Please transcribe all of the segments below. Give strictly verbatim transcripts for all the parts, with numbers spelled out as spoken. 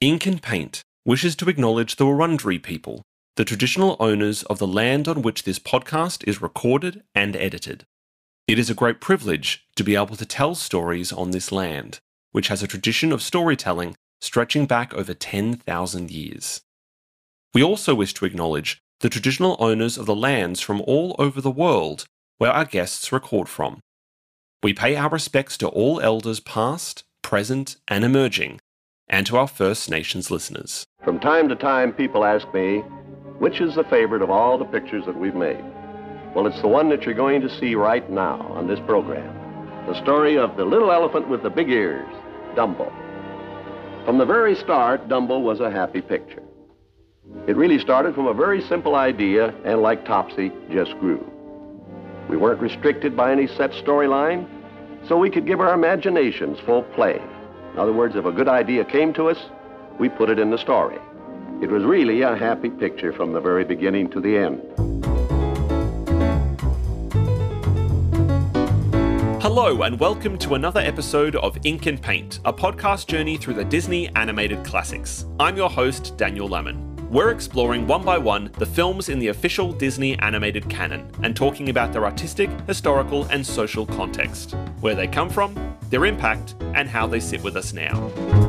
Ink and Paint wishes to acknowledge the Wurundjeri people, the traditional owners of the land on which this podcast is recorded and edited. It is a great privilege to be able to tell stories on this land, which has a tradition of storytelling stretching back over ten thousand years. We also wish to acknowledge the traditional owners of the lands from all over the world where our guests record from. We pay our respects to all elders past, present, and emerging, and to our First Nations listeners. From time to time, people ask me, which is the favorite of all the pictures that we've made? Well, it's the one that you're going to see right now on this program. The story of the little elephant with the big ears, Dumbo. From the very start, Dumbo was a happy picture. It really started from a very simple idea and, like Topsy, just grew. We weren't restricted by any set storyline, so we could give our imaginations full play. In other words, if a good idea came to us, we put it in the story. It was really a happy picture from the very beginning to the end. Hello and welcome to another episode of Ink and Paint, a podcast journey through the Disney animated classics. I'm your host, Daniel Lemon. We're exploring one by one the films in the official Disney animated canon and talking about their artistic, historical, and social context, where they come from, their impact, and how they sit with us now.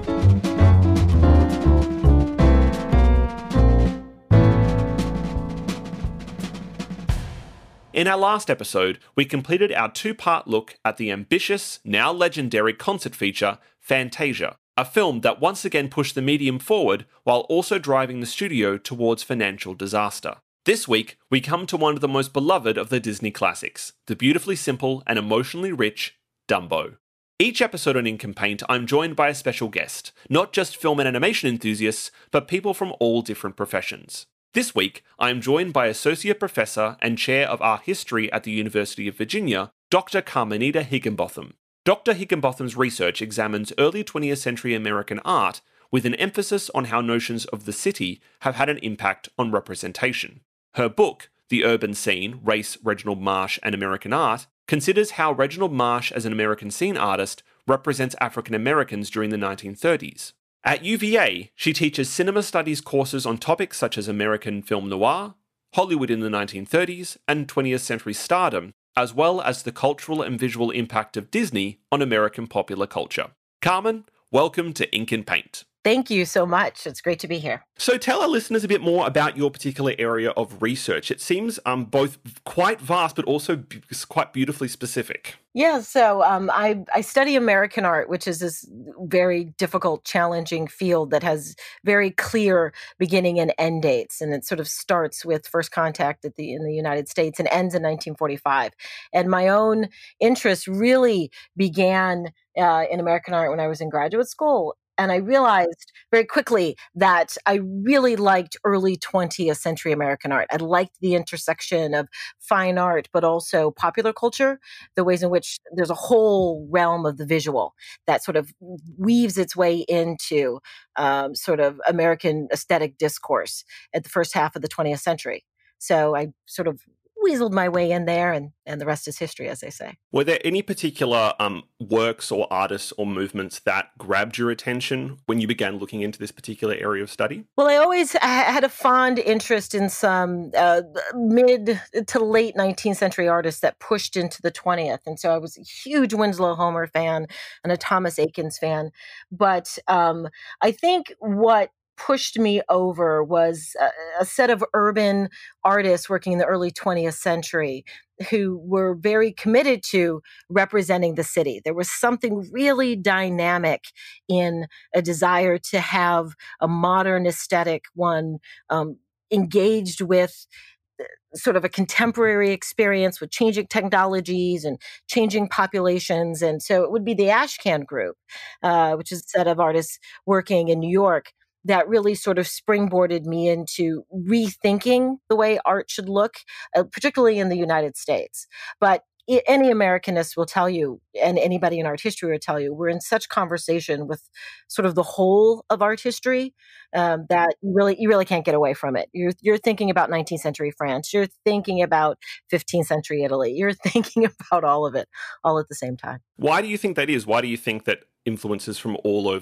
In our last episode, we completed our two-part look at the ambitious, now legendary concert feature, Fantasia, a film that once again pushed the medium forward while also driving the studio towards financial disaster. This week, we come to one of the most beloved of the Disney classics, the beautifully simple and emotionally rich Dumbo. Each episode on Ink and Paint, I'm joined by a special guest, not just film and animation enthusiasts, but people from all different professions. This week, I am joined by Associate Professor and Chair of Art History at the University of Virginia, Doctor Carmenita Higginbotham. Doctor Higginbotham's research examines early twentieth century American art with an emphasis on how notions of the city have had an impact on representation. Her book, The Urban Scene, Race, Reginald Marsh, and American Art, considers how Reginald Marsh as an American scene artist represents African Americans during the nineteen thirties. At U V A, she teaches cinema studies courses on topics such as American film noir, Hollywood in the nineteen thirties, and twentieth century stardom, as well as the cultural and visual impact of Disney on American popular culture. Carmen, welcome to Ink and Paint. Thank you so much. It's great to be here. So tell our listeners a bit more about your particular area of research. It seems um, both quite vast, but also b- quite beautifully specific. Yeah, so um, I, I study American art, which is this very difficult, challenging field that has very clear beginning and end dates. And it sort of starts with first contact at the in the United States and ends in nineteen forty-five. And my own interest really began uh, in American art when I was in graduate school. And I realized very quickly that I really liked early twentieth century American art. I liked the intersection of fine art, but also popular culture, the ways in which there's a whole realm of the visual that sort of weaves its way into um, sort of American aesthetic discourse at the first half of the twentieth century. So I sort of weaseled my way in there, and, and the rest is history, as they say. Were there any particular um, works or artists or movements that grabbed your attention when you began looking into this particular area of study? Well, I always I had a fond interest in some uh, mid to late nineteenth century artists that pushed into the twentieth. And so I was a huge Winslow Homer fan and a Thomas Eakins fan. But um, I think what pushed me over was a, a set of urban artists working in the early twentieth century who were very committed to representing the city. There was something really dynamic in a desire to have a modern aesthetic, one um, engaged with sort of a contemporary experience with changing technologies and changing populations. And so it would be the Ashcan Group, uh, which is a set of artists working in New York, that really sort of springboarded me into rethinking the way art should look, uh, particularly in the United States. But I- any Americanist will tell you, and anybody in art history will tell you, we're in such conversation with sort of the whole of art history um, that you really you really can't get away from it. You're you're thinking about nineteenth century France. You're thinking about fifteenth century Italy. You're thinking about all of it, all at the same time. Why do you think that is? Why do you think that influences from all over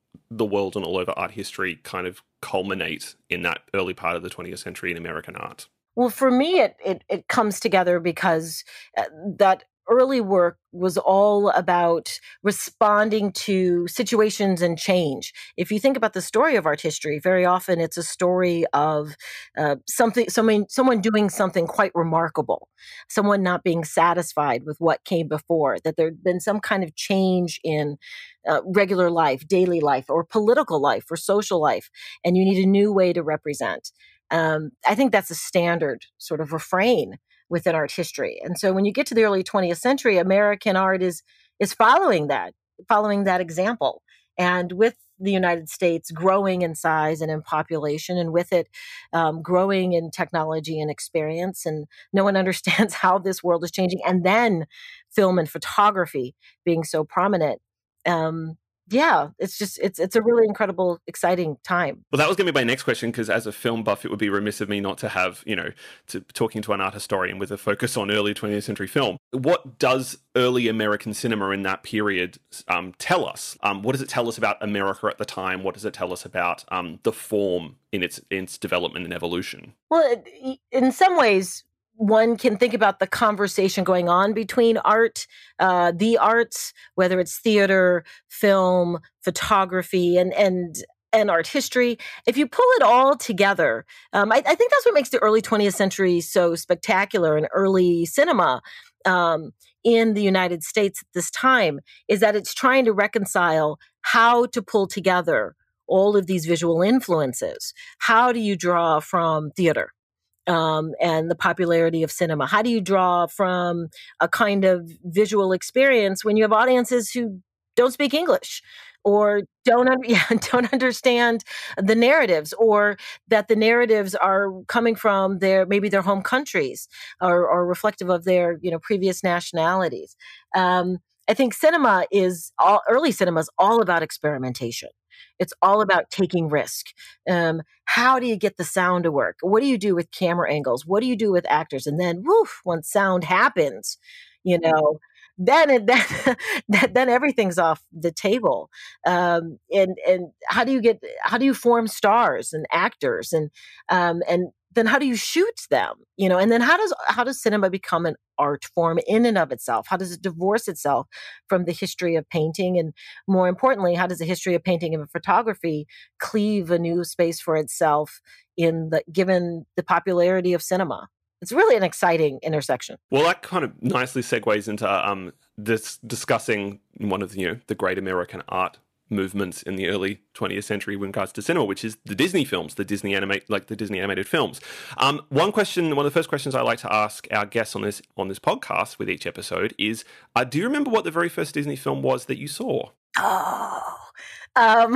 the world and all over art history kind of culminate in that early part of the twentieth century in American art? Well, for me, it it, it comes together because uh, that early work was all about responding to situations and change. If you think about the story of art history, very often it's a story of uh, something, someone, someone doing something quite remarkable, someone not being satisfied with what came before, that there'd been some kind of change in uh, regular life, daily life, or political life, or social life, and you need a new way to represent. Um, I think that's a standard sort of refrain within art history. And so when you get to the early twentieth century, American art is is following that, following that example. And with the United States growing in size and in population, and with it um, growing in technology and experience, and no one understands how this world is changing. And then film and photography being so prominent. Um, yeah, it's just it's it's a really incredible, exciting time. Well, that was going to be my next question, because as a film buff, it would be remiss of me not to have, you know, to talking to an art historian with a focus on early twentieth century film. What does early American cinema in that period um, tell us? Um, what does it tell us about America at the time? What does it tell us about um, the form in its in its development and evolution? Well, it, in some ways, one can think about the conversation going on between art, uh, the arts, whether it's theater, film, photography, and and and art history. If you pull it all together, um, I, I think that's what makes the early twentieth century so spectacular, and early cinema um, in the United States at this time, is that it's trying to reconcile how to pull together all of these visual influences. How do you draw from theater? Um, and the popularity of cinema? How do you draw from a kind of visual experience when you have audiences who don't speak English, or don't un- yeah, don't understand the narratives, or that the narratives are coming from their maybe their home countries, or, or reflective of their you know previous nationalities? Um, I think cinema is all early cinema is all about experimentation. It's all about taking risk. Um, how do you get the sound to work? What do you do with camera angles? What do you do with actors? And then, woof, when sound happens, you know, then it, then, then everything's off the table. Um, and and how do you get? How do you form stars and actors? And um, and then how do you shoot them? You know, and then how does how does cinema become an art form in and of itself? How does it divorce itself from the history of painting? And more importantly, how does the history of painting and photography cleave a new space for itself in the given the popularity of cinema? It's really an exciting intersection. Well, that kind of nicely segues into um, this discussing one of the, you know, the great American art movements in the early twentieth century with regards to cinema, which is the Disney films, the Disney animate, like the Disney animated films. Um, one question, one of the first questions I like to ask our guests on this on this podcast with each episode is, uh, do you remember what the very first Disney film was that you saw? Oh, um,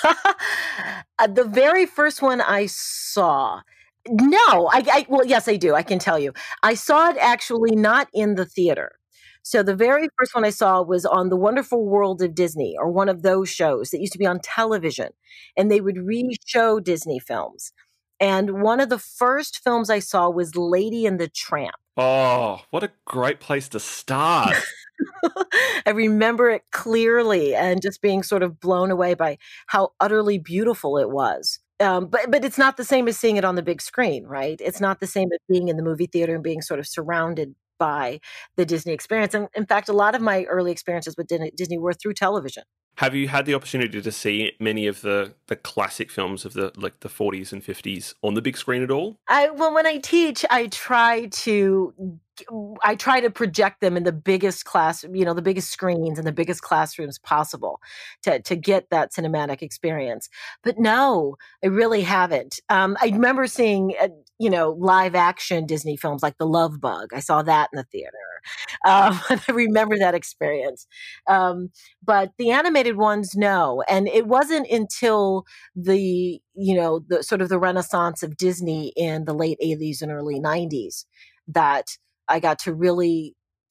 the very first one I saw. No, I, I, well, yes, I do. I can tell you. I saw it actually not in the theater. So the very first one I saw was on The Wonderful World of Disney, or one of those shows that used to be on television, and they would re-show Disney films. And one of the first films I saw was Lady and the Tramp. Oh, what a great place to start. I remember it clearly, and just being sort of blown away by how utterly beautiful it was. Um, but but it's not the same as seeing it on the big screen, right? It's not the same as being in the movie theater and being sort of surrounded by the Disney experience. And in fact, a lot of my early experiences with Disney were through television. Have you had the opportunity to see many of the, the classic films of the like the forties and fifties on the big screen at all? I well, when I teach, I try to I try to project them in the biggest class, you know, the biggest screens and the biggest classrooms possible to to get that cinematic experience. But no, I really haven't. Um, I remember seeing, uh, you know, live action Disney films like The Love Bug. I saw that in the theater. Um, I remember that experience. Um, but the animated ones, no. And it wasn't until the, you know, the sort of the renaissance of Disney in the late eighties and early nineties that I got to really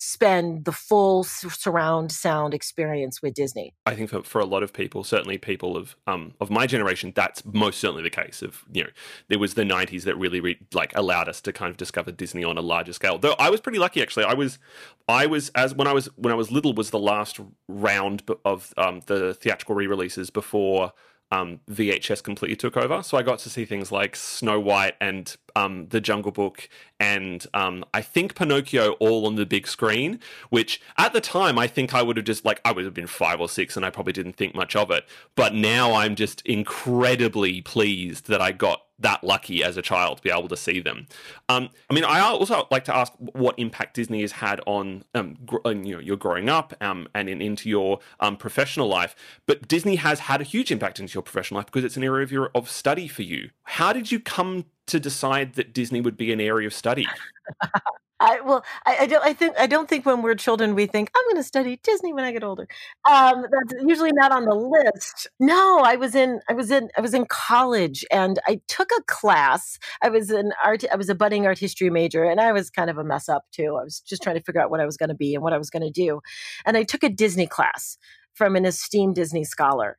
spend the full surround sound experience with Disney. I think for, for a lot of people, certainly people of um of my generation, that's most certainly the case. Of you know, there was the nineties that really re- like allowed us to kind of discover Disney on a larger scale. Though I was pretty lucky actually. I was I was as when I was when I was little was the last round of um the theatrical re-releases before Um, V H S completely took over. So I got to see things like Snow White and um, The Jungle Book and um, I think Pinocchio all on the big screen, which at the time I think I would have just like, I would have been five or six and I probably didn't think much of it. But now I'm just incredibly pleased that I got that lucky as a child to be able to see them. Um, I mean, I also like to ask what impact Disney has had on um, gr- you know, your growing up um, and in, into your um, professional life. But Disney has had a huge impact into your professional life because it's an area of your of study for you. How did you come to decide that Disney would be an area of study? I well, I, I don't. I think I don't think when we're children we think I'm going to study Disney when I get older. Um, that's usually not on the list. No, I was in. I was in. I was in college, and I took a class. I was an art. I was a budding art history major, and I was kind of a mess up too. I was just trying to figure out what I was going to be and what I was going to do, and I took a Disney class from an esteemed Disney scholar,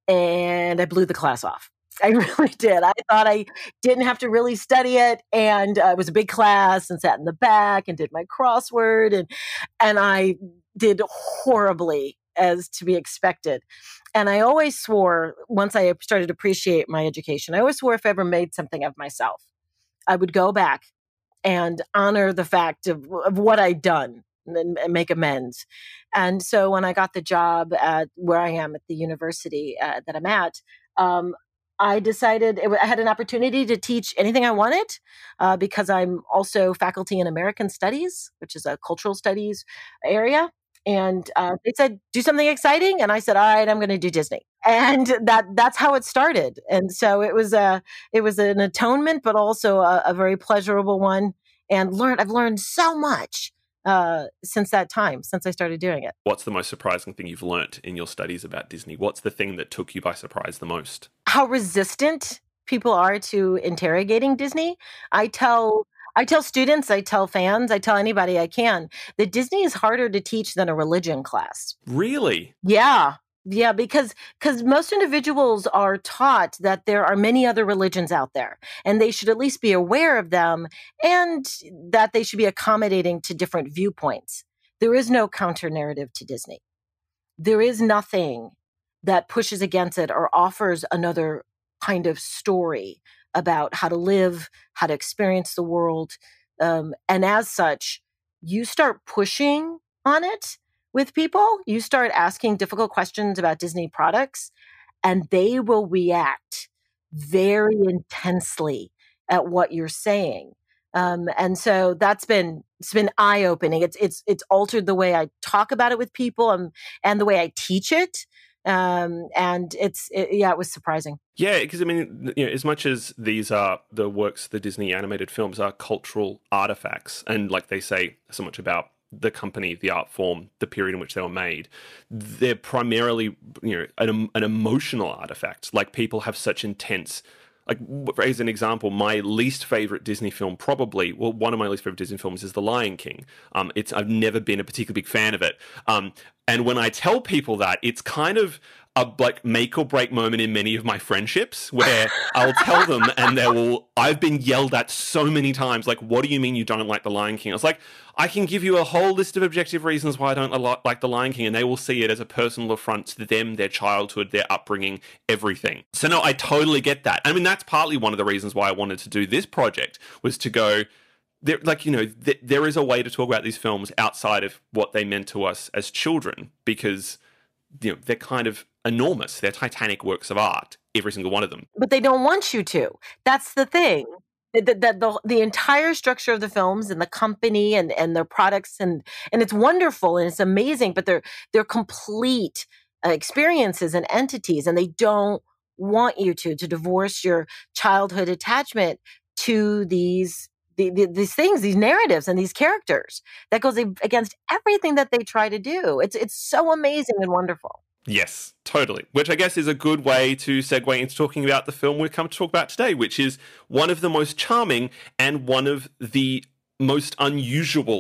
and I blew the class off. I really did. I thought I didn't have to really study it, and uh, it was a big class, and sat in the back and did my crossword, and and I did horribly as to be expected. And I always swore, once I started to appreciate my education, I always swore if I ever made something of myself, I would go back and honor the fact of, of what I'd done and, and make amends. And so when I got the job at where I am at the university uh, that I'm at, um, I decided it, I had an opportunity to teach anything I wanted uh, because I'm also faculty in American Studies, which is a cultural studies area. And uh, they said, do something exciting. And I said, all right, I'm going to do Disney. And that that's how it started. And so it was a, it was an atonement, but also a, a very pleasurable one. And learned, I've learned so much uh, since that time, since I started doing it. What's the most surprising thing you've learnt in your studies about Disney? What's the thing that took you by surprise the most? How resistant people are to interrogating Disney. I tell I tell students, I tell fans, I tell anybody I can that Disney is harder to teach than a religion class. Really? Yeah. Yeah, because because most individuals are taught that there are many other religions out there and they should at least be aware of them and that they should be accommodating to different viewpoints. There is no counter narrative to Disney. There is nothing that pushes against it or offers another kind of story about how to live, how to experience the world. Um, and as such, you start pushing on it with people, you start asking difficult questions about Disney products, and they will react very intensely at what you're saying. Um, and so that's been it's been eye-opening. It's it's it's altered the way I talk about it with people and and the way I teach it. Um, and it's it, yeah, it was surprising. Yeah, because I mean, you know, as much as these are the works, the Disney animated films are cultural artifacts, and like they say so much about the company, the art form, the period in which they were made, they're primarily, you know, an, an emotional artifact. Like people have such intense, like as an example, my least favorite Disney film probably, well, one of my least favorite Disney films is The Lion King. Um, it's I've never been a particularly big fan of it. Um, and when I tell people that, it's kind of a like make or break moment in many of my friendships where I'll tell them and they will, I've been yelled at so many times, like, what do you mean you don't like The Lion King? I was like, I can give you a whole list of objective reasons why I don't like The Lion King, and they will see it as a personal affront to them, their childhood, their upbringing, everything. So no, I totally get that. I mean, that's partly one of the reasons why I wanted to do this project, was to go, there, like, you know, th- there is a way to talk about these films outside of what they meant to us as children, because, you know, they're kind of enormous. They're titanic works of art, every single one of them. But they don't want you to. That's the thing. The, the, the, the entire structure of the films and the company and, and their products, and, and it's wonderful and it's amazing, but they're, they're complete uh, experiences and entities, and they don't want you to, to divorce your childhood attachment to these The, the, these things, these narratives, and these characters. That goes against everything that they try to do. It's it's so amazing and wonderful. Yes, totally. Which I guess is a good way to segue into talking about the film we've come to talk about today, which is one of the most charming and one of the most unusual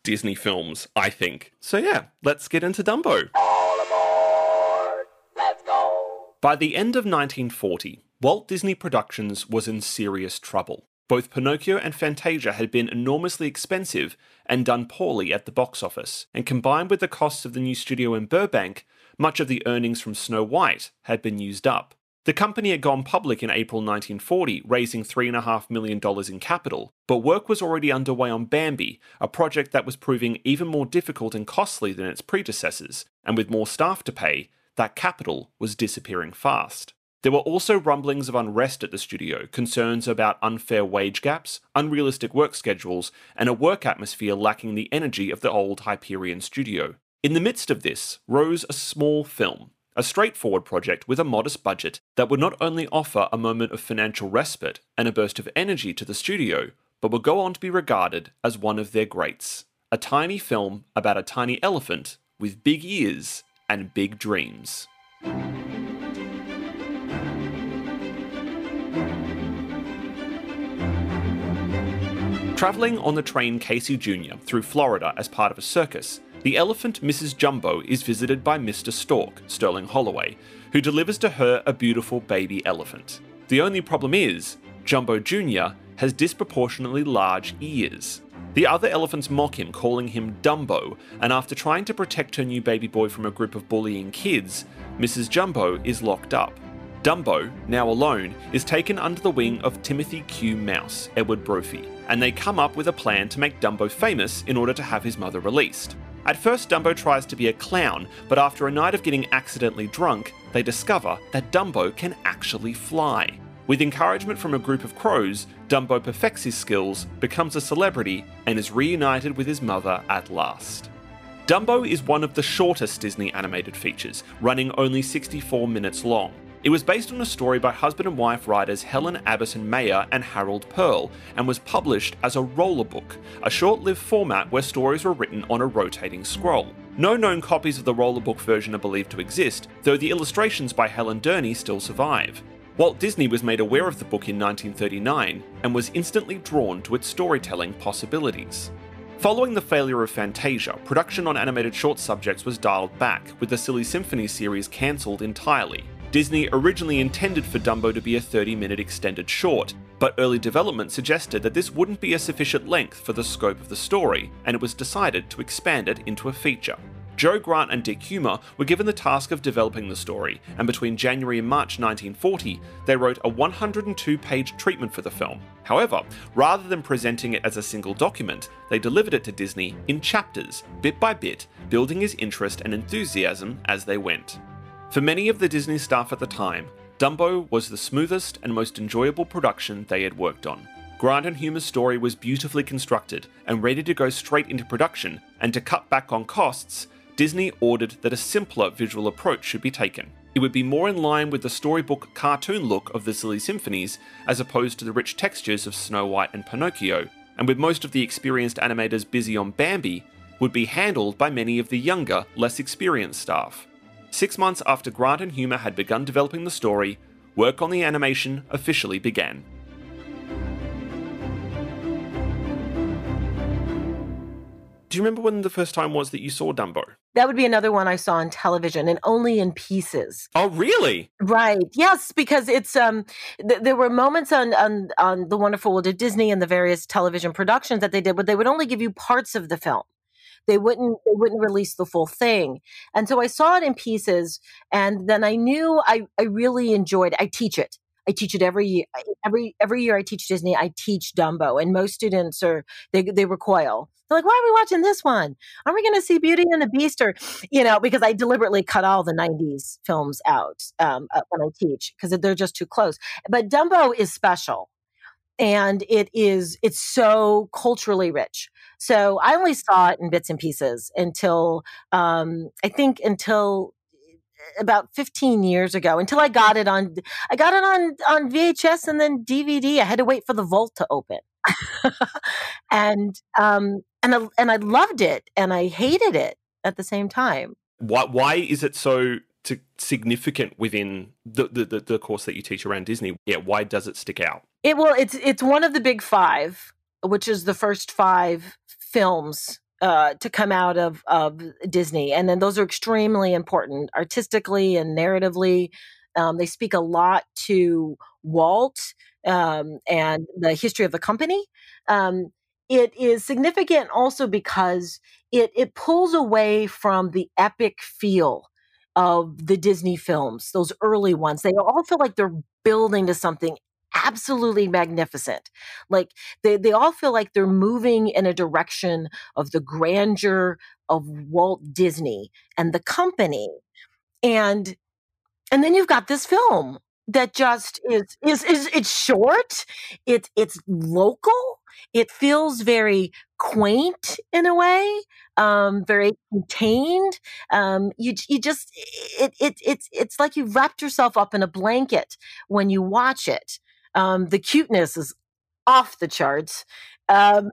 Disney films, I think. So yeah, let's get into Dumbo. All aboard! Let's go! By the end of nineteen forty, Walt Disney Productions was in serious trouble. Both Pinocchio and Fantasia had been enormously expensive and done poorly at the box office, and combined with the costs of the new studio in Burbank, much of the earnings from Snow White had been used up. The company had gone public in April nineteen forty, raising three point five million dollars in capital, but work was already underway on Bambi, a project that was proving even more difficult and costly than its predecessors, and with more staff to pay, that capital was disappearing fast. There were also rumblings of unrest at the studio, concerns about unfair wage gaps, unrealistic work schedules, and a work atmosphere lacking the energy of the old Hyperion studio. In the midst of this rose a small film, a straightforward project with a modest budget that would not only offer a moment of financial respite and a burst of energy to the studio, but would go on to be regarded as one of their greats. A tiny film about a tiny elephant with big ears and big dreams. Travelling on the train Casey Junior through Florida as part of a circus, the elephant Missus Jumbo is visited by Mister Stork, Sterling Holloway, who delivers to her a beautiful baby elephant. The only problem is, Jumbo Junior has disproportionately large ears. The other elephants mock him, calling him Dumbo, and after trying to protect her new baby boy from a group of bullying kids, Missus Jumbo is locked up. Dumbo, now alone, is taken under the wing of Timothy Q. Mouse, Edward Brophy, and they come up with a plan to make Dumbo famous in order to have his mother released. At first, Dumbo tries to be a clown, but after a night of getting accidentally drunk, they discover that Dumbo can actually fly. With encouragement from a group of crows, Dumbo perfects his skills, becomes a celebrity, and is reunited with his mother at last. Dumbo is one of the shortest Disney animated features, running only sixty-four minutes long. It was based on a story by husband and wife writers Helen Abison Mayer and Harold Pearl, and was published as a roller book, a short-lived format where stories were written on a rotating scroll. No known copies of the roller book version are believed to exist, though the illustrations by Helen Durney still survive. Walt Disney was made aware of the book in nineteen thirty-nine, and was instantly drawn to its storytelling possibilities. Following the failure of Fantasia, production on animated short subjects was dialed back, with the Silly Symphony series cancelled entirely. Disney originally intended for Dumbo to be a thirty-minute extended short, but early development suggested that this wouldn't be a sufficient length for the scope of the story, and it was decided to expand it into a feature. Joe Grant and Dick Humer were given the task of developing the story, and between January and March nineteen forty, they wrote a one hundred two page treatment for the film. However, rather than presenting it as a single document, they delivered it to Disney in chapters, bit by bit, building his interest and enthusiasm as they went. For many of the Disney staff at the time, Dumbo was the smoothest and most enjoyable production they had worked on. Grant and Humer's story was beautifully constructed and ready to go straight into production, and to cut back on costs, Disney ordered that a simpler visual approach should be taken. It would be more in line with the storybook cartoon look of the Silly Symphonies, as opposed to the rich textures of Snow White and Pinocchio, and with most of the experienced animators busy on Bambi, would be handled by many of the younger, less experienced staff. Six months after Grant and Humer had begun developing the story, work on the animation officially began. Do you remember when the first time was that you saw Dumbo? That would be another one I saw on television, and only in pieces. Oh, really? Right. Yes, because it's um, th- there were moments on, on on The Wonderful World of Disney and the various television productions that they did, but they would only give you parts of the film. They wouldn't they wouldn't release the full thing. And so I saw it in pieces, and then I knew I, I really enjoyed it. I teach it. I teach it every year. Every every year I teach Disney, I teach Dumbo, and most students are they they recoil. They're like, "Why are we watching this one? Are we going to see Beauty and the Beast?" Or, you know, because I deliberately cut all the nineties films out um, uh, when I teach because they're just too close. But Dumbo is special, and it is it's so culturally rich. So I only saw it in bits and pieces until um, I think until about fifteen years ago, until I got it on I got it on on V H S and then D V D. I had to wait for the vault to open. and um and I, and I loved it and I hated it at the same time. Why why is it so to significant within the, the the course that you teach around Disney? Yeah, why does it stick out? It well, it's it's one of the big five, which is the first five films uh, to come out of, of Disney. And then those are extremely important artistically and narratively. Um, they speak a lot to Walt um, and the history of the company. Um, it is significant also because it, it pulls away from the epic feel of the Disney films, those early ones. They all feel like they're building to something absolutely magnificent. Like they, they all feel like they're moving in a direction of the grandeur of Walt Disney and the company. And and then you've got this film that just is is is it's short, it's it's local, it feels very quaint in a way, um, very contained. Um, you you just it it it's it's like you've wrapped yourself up in a blanket when you watch it. Um, the cuteness is off the charts. Um,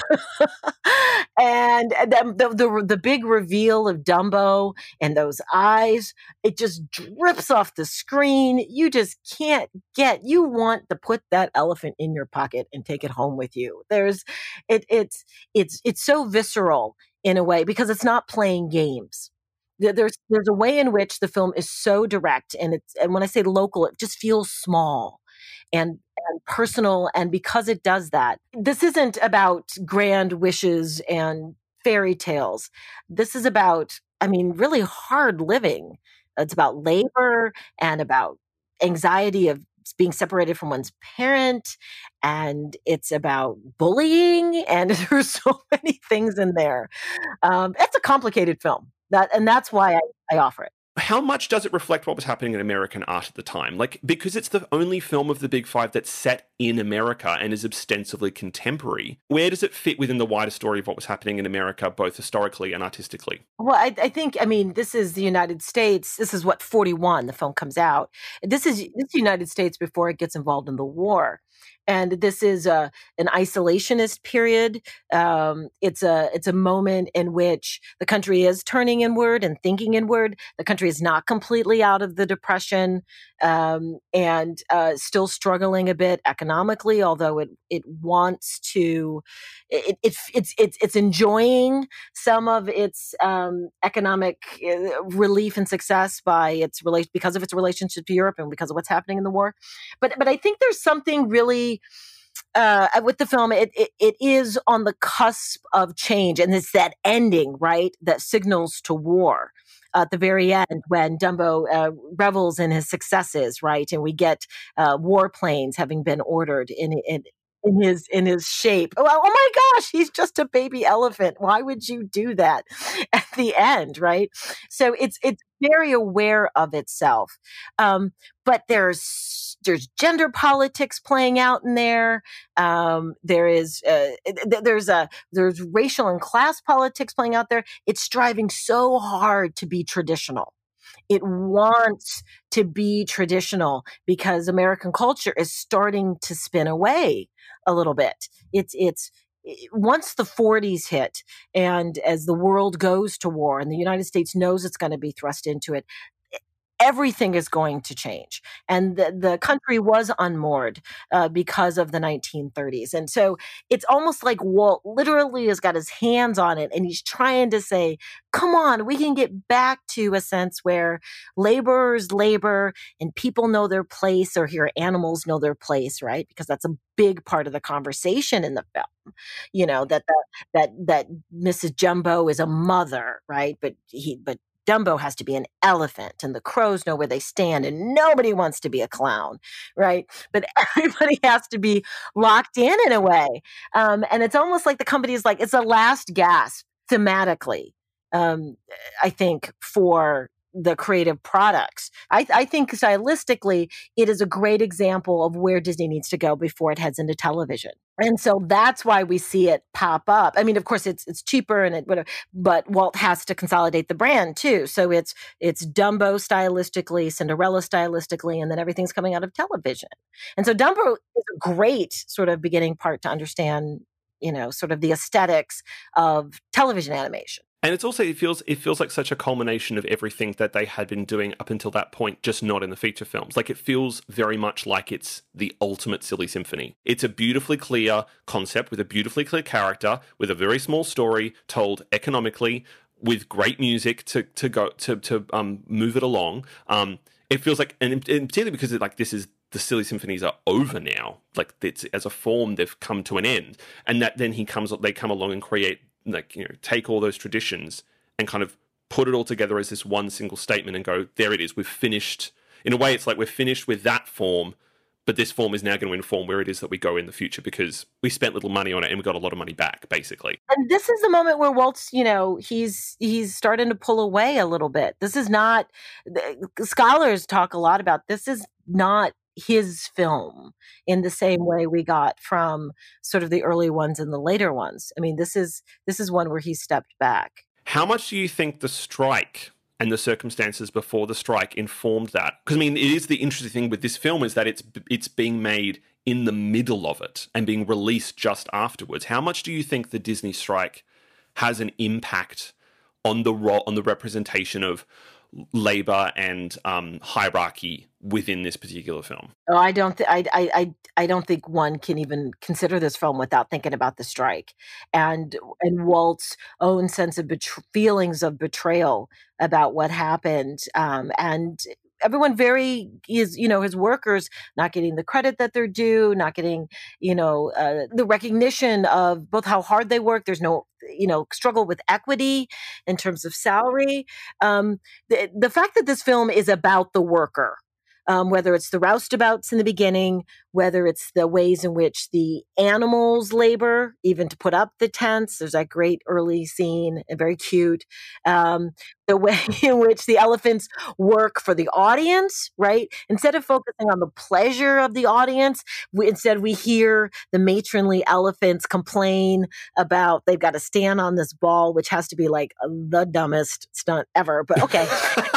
and the, the the the big reveal of Dumbo and those eyes, it just drips off the screen. You just can't get. You want to put that elephant in your pocket and take it home with you. There's, it it's it's it's so visceral in a way because it's not playing games. There- There's there's a way in which the film is so direct, and it's and when I say local, it just feels small and and personal. And because it does that, this isn't about grand wishes and fairy tales. This is about, I mean, really hard living. It's about labor and about anxiety of being separated from one's parent, and it's about bullying, and there's so many things in there. Um, it's a complicated film. That and that's why I, I offer it. How much does it reflect what was happening in American art at the time? Like, because it's the only film of the Big Five that's set in America and is ostensibly contemporary, where does it fit within the wider story of what was happening in America, both historically and artistically? Well, I, I think, I mean, this is the United States. This is what forty-one the film comes out. This is this is the United States before it gets involved in the war, and this is a an isolationist period. Um, it's a it's a moment in which the country is turning inward and thinking inward. The country is not completely out of the depression, um, and uh, still struggling a bit economically, although it it wants to. It, it, it's it's it's enjoying some of its um, economic uh, relief and success by its relation because of its relationship to Europe and because of what's happening in the war. But but I think there's something really uh, with the film. It, it it is on the cusp of change, and it's that ending, right, that signals to war. At the very end, when Dumbo uh, revels in his successes, right, and we get uh, warplanes having been ordered in, in in his in his shape. Oh, oh my gosh, he's just a baby elephant. Why would you do that at the end, right? So it's it's very aware of itself, um, but there's there's gender politics playing out in there. Um, there is uh, th- there's a there's racial and class politics playing out there. It's striving so hard to be traditional. It wants to be traditional because American culture is starting to spin away a little bit. It's it's once the forties hit, and as the world goes to war, and the United States knows it's going to be thrust into it, everything is going to change. And the, the country was unmoored uh, because of the nineteen thirties. And so it's almost like Walt literally has got his hands on it and he's trying to say, come on, we can get back to a sense where laborers labor and people know their place, or here animals know their place, right? Because that's a big part of the conversation in the film. You know, that the, that that Missus Jumbo is a mother, right? But he but Dumbo has to be an elephant, and the crows know where they stand, and nobody wants to be a clown, right? But everybody has to be locked in in a way. Um, and it's almost like the company is like, it's a last gasp thematically, um, I think, for the creative products. I, I think stylistically, it is a great example of where Disney needs to go before it heads into television. And so that's why we see it pop up. I mean, of course, it's it's cheaper and it whatever, but Walt has to consolidate the brand too. So it's it's Dumbo stylistically, Cinderella stylistically, and then everything's coming out of television. And so Dumbo is a great sort of beginning part to understand, you know, sort of the aesthetics of television animation. And it's also, it feels it feels like such a culmination of everything that they had been doing up until that point, just not in the feature films. Like, it feels very much like it's the ultimate silly symphony. It's a beautifully clear concept with a beautifully clear character, with a very small story told economically, with great music to to go to to um move it along. Um, it feels like, and, and particularly because it, like this is the silly symphonies are over now. Like, it's as a form they've come to an end, and that then he comes they come along and create, like, you know, take all those traditions and kind of put it all together as this one single statement and go, there it is, we've finished. In a way, it's like we're finished with that form, but this form is now going to inform where it is that we go in the future, because we spent little money on it and we got a lot of money back, basically. And this is the moment where Walt's, you know, he's he's starting to pull away a little bit. This is not, scholars talk a lot about, this is not his film in the same way we got from sort of the early ones and the later ones. I mean, this is this is one where he stepped back. How much do you think the strike and the circumstances before the strike informed that? Because, I mean, it is the interesting thing with this film is that it's it's being made in the middle of it and being released just afterwards. How much do you think the Disney strike has an impact on the ro- on the representation of labor and um, hierarchy within this particular film? Oh, I don't. Th- I, I. I. I don't think one can even consider this film without thinking about the strike and and Walt's own sense of betr- feelings of betrayal about what happened, um, and everyone very is you know his workers not getting the credit that they're due, not getting you know uh, the recognition of both how hard they work. There's no you know struggle with equity in terms of salary. Um, the the fact that this film is about the worker. Um, whether it's the roustabouts in the beginning, whether it's the ways in which the animals labor, even to put up the tents. There's that great early scene, and very cute. Um, the way in which the elephants work for the audience, right? Instead of focusing on the pleasure of the audience, we, instead we hear the matronly elephants complain about they've got to stand on this ball, which has to be like the dumbest stunt ever. But okay.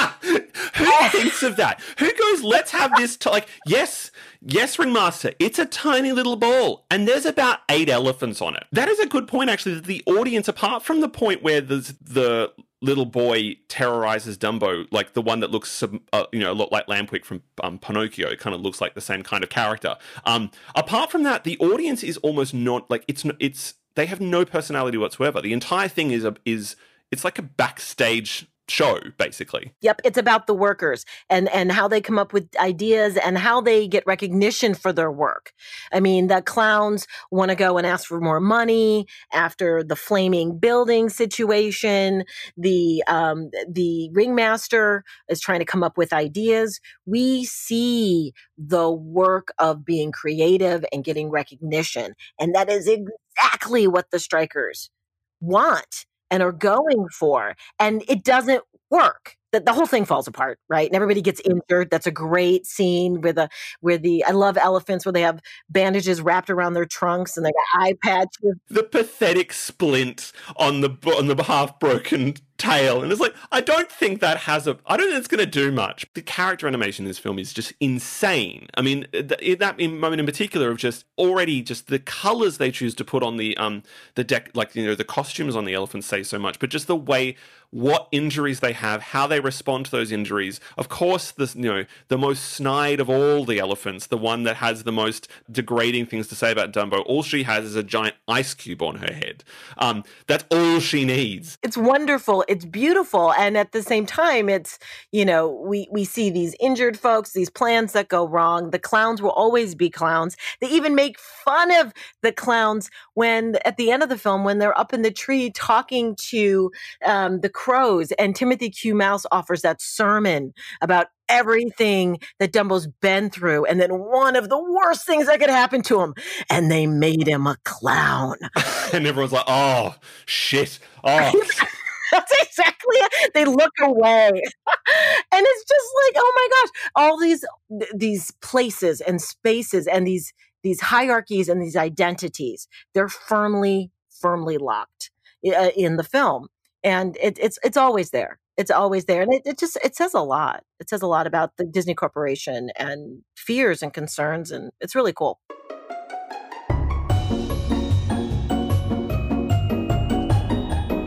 Who thinks of that? Who goes, let's have this, t-? like, yes, yes, Ringmaster, it's a tiny little ball, and there's about eight elephants on it. That is a good point, actually, that the audience, apart from the point where there's the little boy terrorizes Dumbo, like the one that looks, uh, you know, a lot like Lampwick from um, Pinocchio, it kind of looks like the same kind of character. Um, apart from that, the audience is almost not, like, it's, it's, they have no personality whatsoever. The entire thing is, a, is it's like a backstage show, basically. Yep, it's about the workers and and how they come up with ideas and how they get recognition for their work. I mean, the clowns want to go and ask for more money after the flaming building situation. The um, the ringmaster is trying to come up with ideas. We see the work of being creative and getting recognition, and that is exactly what the strikers want and are going for, and it doesn't work. The, the whole thing falls apart, right? And everybody gets injured. That's a great scene where the where the I love elephants where they have bandages wrapped around their trunks and they got eye patches. The pathetic splint on the on the half broken tail, and it's like, I don't think that has a I don't think it's going to do much. The character animation in this film is just insane. I mean, th- that moment in particular of just already just the colors they choose to put on the um the deck, like, you know, the costumes on the elephants say so much, but just the way, what injuries they have, how they respond to those injuries. Of course, the you know the most snide of all the elephants, the one that has the most degrading things to say about Dumbo, all she has is a giant ice cube on her head. Um, that's all she needs. It's wonderful. It's beautiful. And at the same time, it's, you know, we, we see these injured folks, these plans that go wrong. The clowns will always be clowns. They even make fun of the clowns when, at the end of the film, when they're up in the tree talking to um, the crows, and Timothy Q. Mouse offers that sermon about everything that Dumbo's been through, and then one of the worst things that could happen to him, and they made him a clown. And everyone's like, oh, shit. Oh. That's exactly it. They look away. And it's just like, oh my gosh, all these these places and spaces and these these hierarchies and these identities, they're firmly, firmly locked uh, in the film. And it, it's it's always there. It's always there. And it, it just, it says a lot. It says a lot about the Disney Corporation and fears and concerns. And it's really cool. At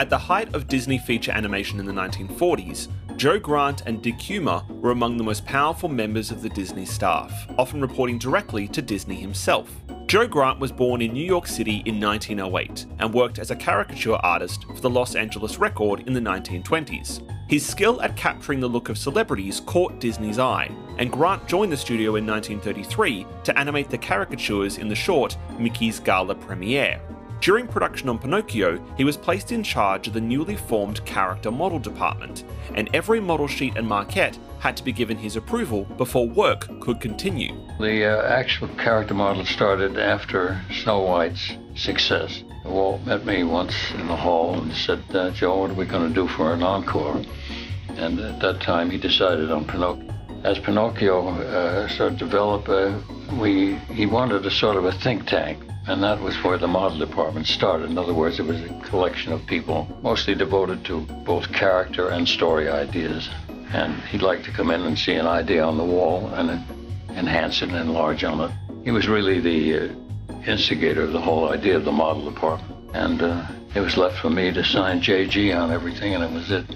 At the height of Disney feature animation in the nineteen forties, Joe Grant and Dick Huemer were among the most powerful members of the Disney staff, often reporting directly to Disney himself. Joe Grant was born in New York City in nineteen oh eight and worked as a caricature artist for the Los Angeles Record in the nineteen twenties. His skill at capturing the look of celebrities caught Disney's eye, and Grant joined the studio in nineteen thirty-three to animate the caricatures in the short Mickey's Gala Premiere. During production on Pinocchio, he was placed in charge of the newly formed character model department, and every model sheet and maquette had to be given his approval before work could continue. The uh, actual character model started after Snow White's success. Walt met me once in the hall and said, uh, Joe, what are we going to do for an encore? And at that time he decided on Pinocchio. As Pinocchio uh, started to develop, uh, we, he wanted a sort of a think tank. And that was where the model department started. In other words, it was a collection of people mostly devoted to both character and story ideas. And he'd like to come in and see an idea on the wall and enhance it and enlarge on it. He was really the uh, instigator of the whole idea of the model department. And uh, it was left for me to sign J G on everything, and it was it.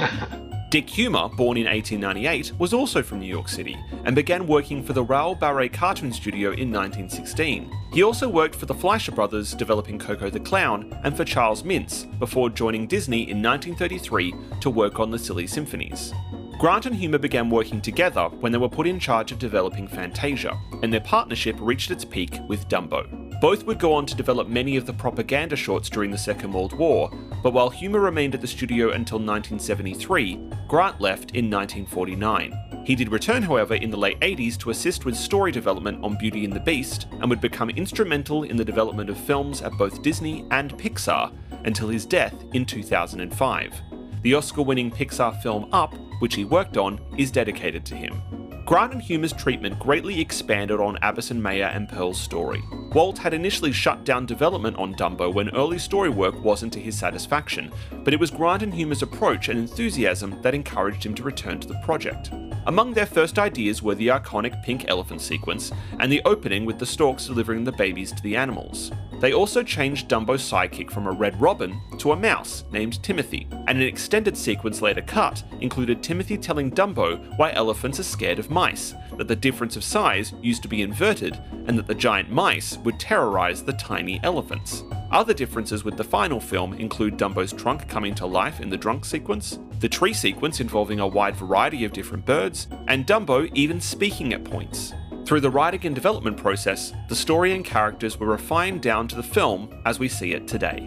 Dick Huemer, born in eighteen ninety-eight, was also from New York City and began working for the Raoul Barre Cartoon Studio in nineteen sixteen. He also worked for the Fleischer Brothers developing Coco the Clown and for Charles Mintz before joining Disney in nineteen thirty-three to work on the Silly Symphonies. Grant and Huemer began working together when they were put in charge of developing Fantasia, and their partnership reached its peak with Dumbo. Both would go on to develop many of the propaganda shorts during the Second World War, but while Huemer remained at the studio until nineteen seventy-three, Grant left in nineteen forty-nine. He did return, however, in the late eighties to assist with story development on Beauty and the Beast, and would become instrumental in the development of films at both Disney and Pixar until his death in two thousand five. The Oscar-winning Pixar film Up, which he worked on, is dedicated to him. Grant and Huemer's treatment greatly expanded on Abbison Mayer and Pearl's story. Walt had initially shut down development on Dumbo when early story work wasn't to his satisfaction, but it was Grant and Huemer's approach and enthusiasm that encouraged him to return to the project. Among their first ideas were the iconic pink elephant sequence and the opening with the storks delivering the babies to the animals. They also changed Dumbo's sidekick from a red robin to a mouse named Timothy, and an extended sequence later cut included Timothy telling Dumbo why elephants are scared of mice, that the difference of size used to be inverted, and that the giant mice would terrorize the tiny elephants. Other differences with the final film include Dumbo's trunk coming to life in the drunk sequence, the tree sequence involving a wide variety of different birds, and Dumbo even speaking at points. Through the writing and development process, the story and characters were refined down to the film as we see it today.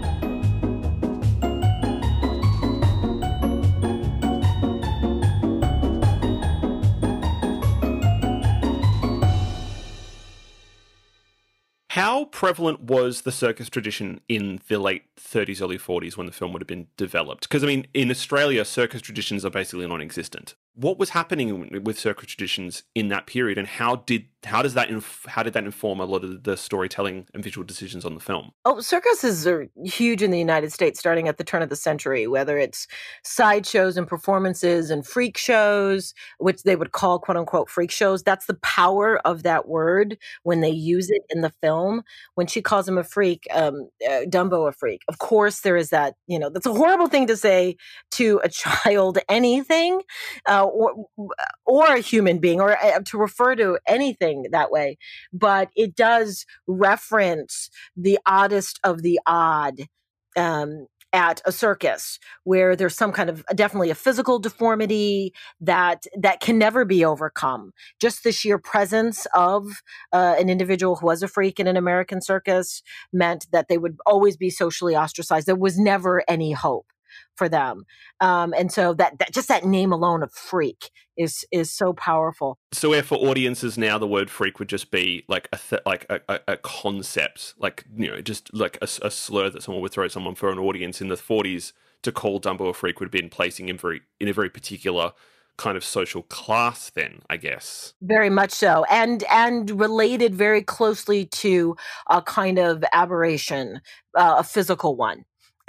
How prevalent was the circus tradition in the late thirties, early forties when the film would have been developed? Because, I mean, in Australia, circus traditions are basically non-existent. What was happening with circus traditions in that period, and how did how does that inf- how did that inform a lot of the storytelling and visual decisions on the film? Oh, circuses are huge in the United States starting at the turn of the century, whether it's sideshows and performances and freak shows, which they would call quote unquote freak shows. That's the power of that word when they use it in the film. When she calls him a freak, um, uh, Dumbo a freak. Of course, there is that, you know, that's a horrible thing to say to a child, anything, uh, or, or a human being, or uh, to refer to anything that way, but it does reference the oddest of the odd um, at a circus, where there's some kind of definitely a physical deformity that that can never be overcome. Just the sheer presence of uh, an individual who was a freak in an American circus meant that they would always be socially ostracized. There was never any hope for them. Um, and so that, that just that name alone of freak is is so powerful. So where for audiences now, the word freak would just be like a th- like a, a, a concept, like, you know, just like a, a slur that someone would throw at someone. For an audience in the forties, to call Dumbo a freak would have been placing him very in a very particular kind of social class then, I guess. Very much so. And and related very closely to a kind of aberration, uh, a physical one.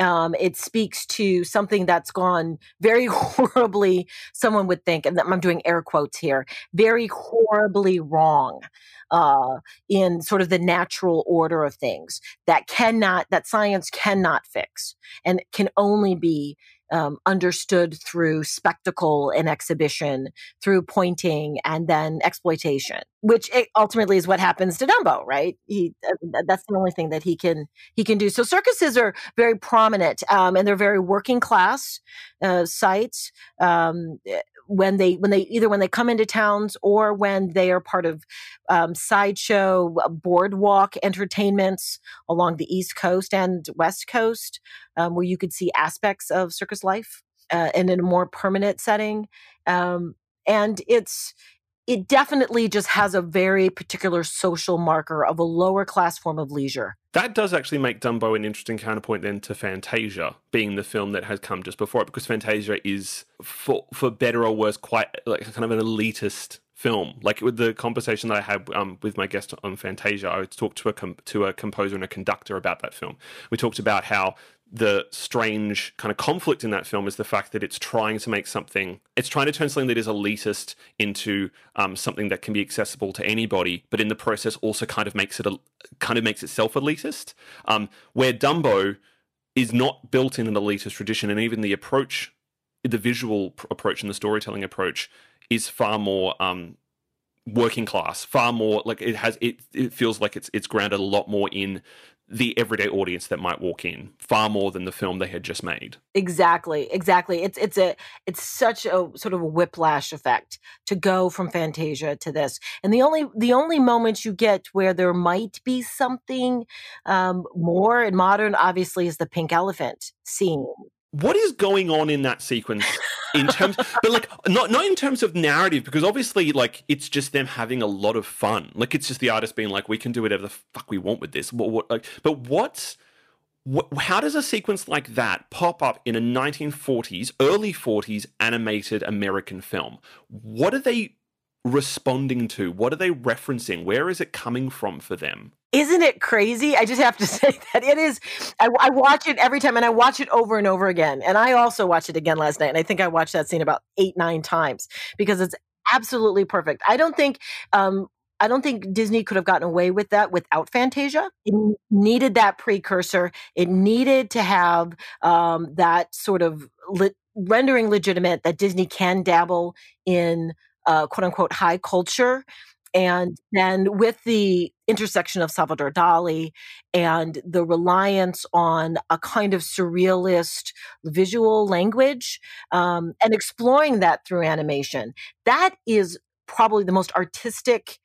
Um, it speaks to something that's gone very horribly, someone would think, and I'm doing air quotes here, very horribly wrong uh, in sort of the natural order of things that cannot, that science cannot fix and can only be um, understood through spectacle and exhibition, through pointing and then exploitation, which it ultimately is what happens to Dumbo, right? He, uh, that's the only thing that he can he can do. So circuses are very prominent, um, and they're very working class uh, sites. Um, when they when they either when they come into towns or when they are part of um, sideshow boardwalk entertainments along the East Coast and West Coast, um, where you could see aspects of circus life uh, and in a more permanent setting. Um, and it's it definitely just has a very particular social marker of a lower class form of leisure. That does actually make Dumbo an interesting counterpoint then to Fantasia, being the film that has come just before it, because Fantasia is, for for better or worse, quite like kind of an elitist film. Like with the conversation that I had um, with my guest on Fantasia, I talked to a com- to a composer and a conductor about that film. We talked about how the strange kind of conflict in that film is the fact that it's trying to make something, it's trying to turn something that is elitist into um, something that can be accessible to anybody, but in the process also kind of makes it a, kind of makes itself elitist. Um, where Dumbo is not built in an elitist tradition, and even the approach, the visual pr- approach and the storytelling approach is far more um, working class, far more like it has. It it feels like it's it's grounded a lot more in the everyday audience that might walk in, far more than the film they had just made. Exactly, exactly. It's it's a it's such a sort of a whiplash effect to go from Fantasia to this. And the only the only moments you get where there might be something um, more and modern, obviously, is the pink elephant scene. What is going on in that sequence in terms, but like not not in terms of narrative, because obviously like it's just them having a lot of fun. Like it's just the artist being like, we can do whatever the fuck we want with this. What, what, like, but what's what, how does a sequence like that pop up in a nineteen forties, early forties animated American film? What are they responding to? What are they referencing? Where is it coming from for them? Isn't it crazy? I just have to say that it is. I, I watch it every time, and I watch it over and over again. And I also watched it again last night, and I think I watched that scene about eight, nine times because it's absolutely perfect. I don't think, um, I don't think Disney could have gotten away with that without Fantasia. It needed that precursor. It needed to have um, that sort of le- rendering legitimate that Disney can dabble in uh, "quote unquote" high culture. And then with the intersection of Salvador Dali and the reliance on a kind of surrealist visual language um, and exploring that through animation, that is probably the most artistic,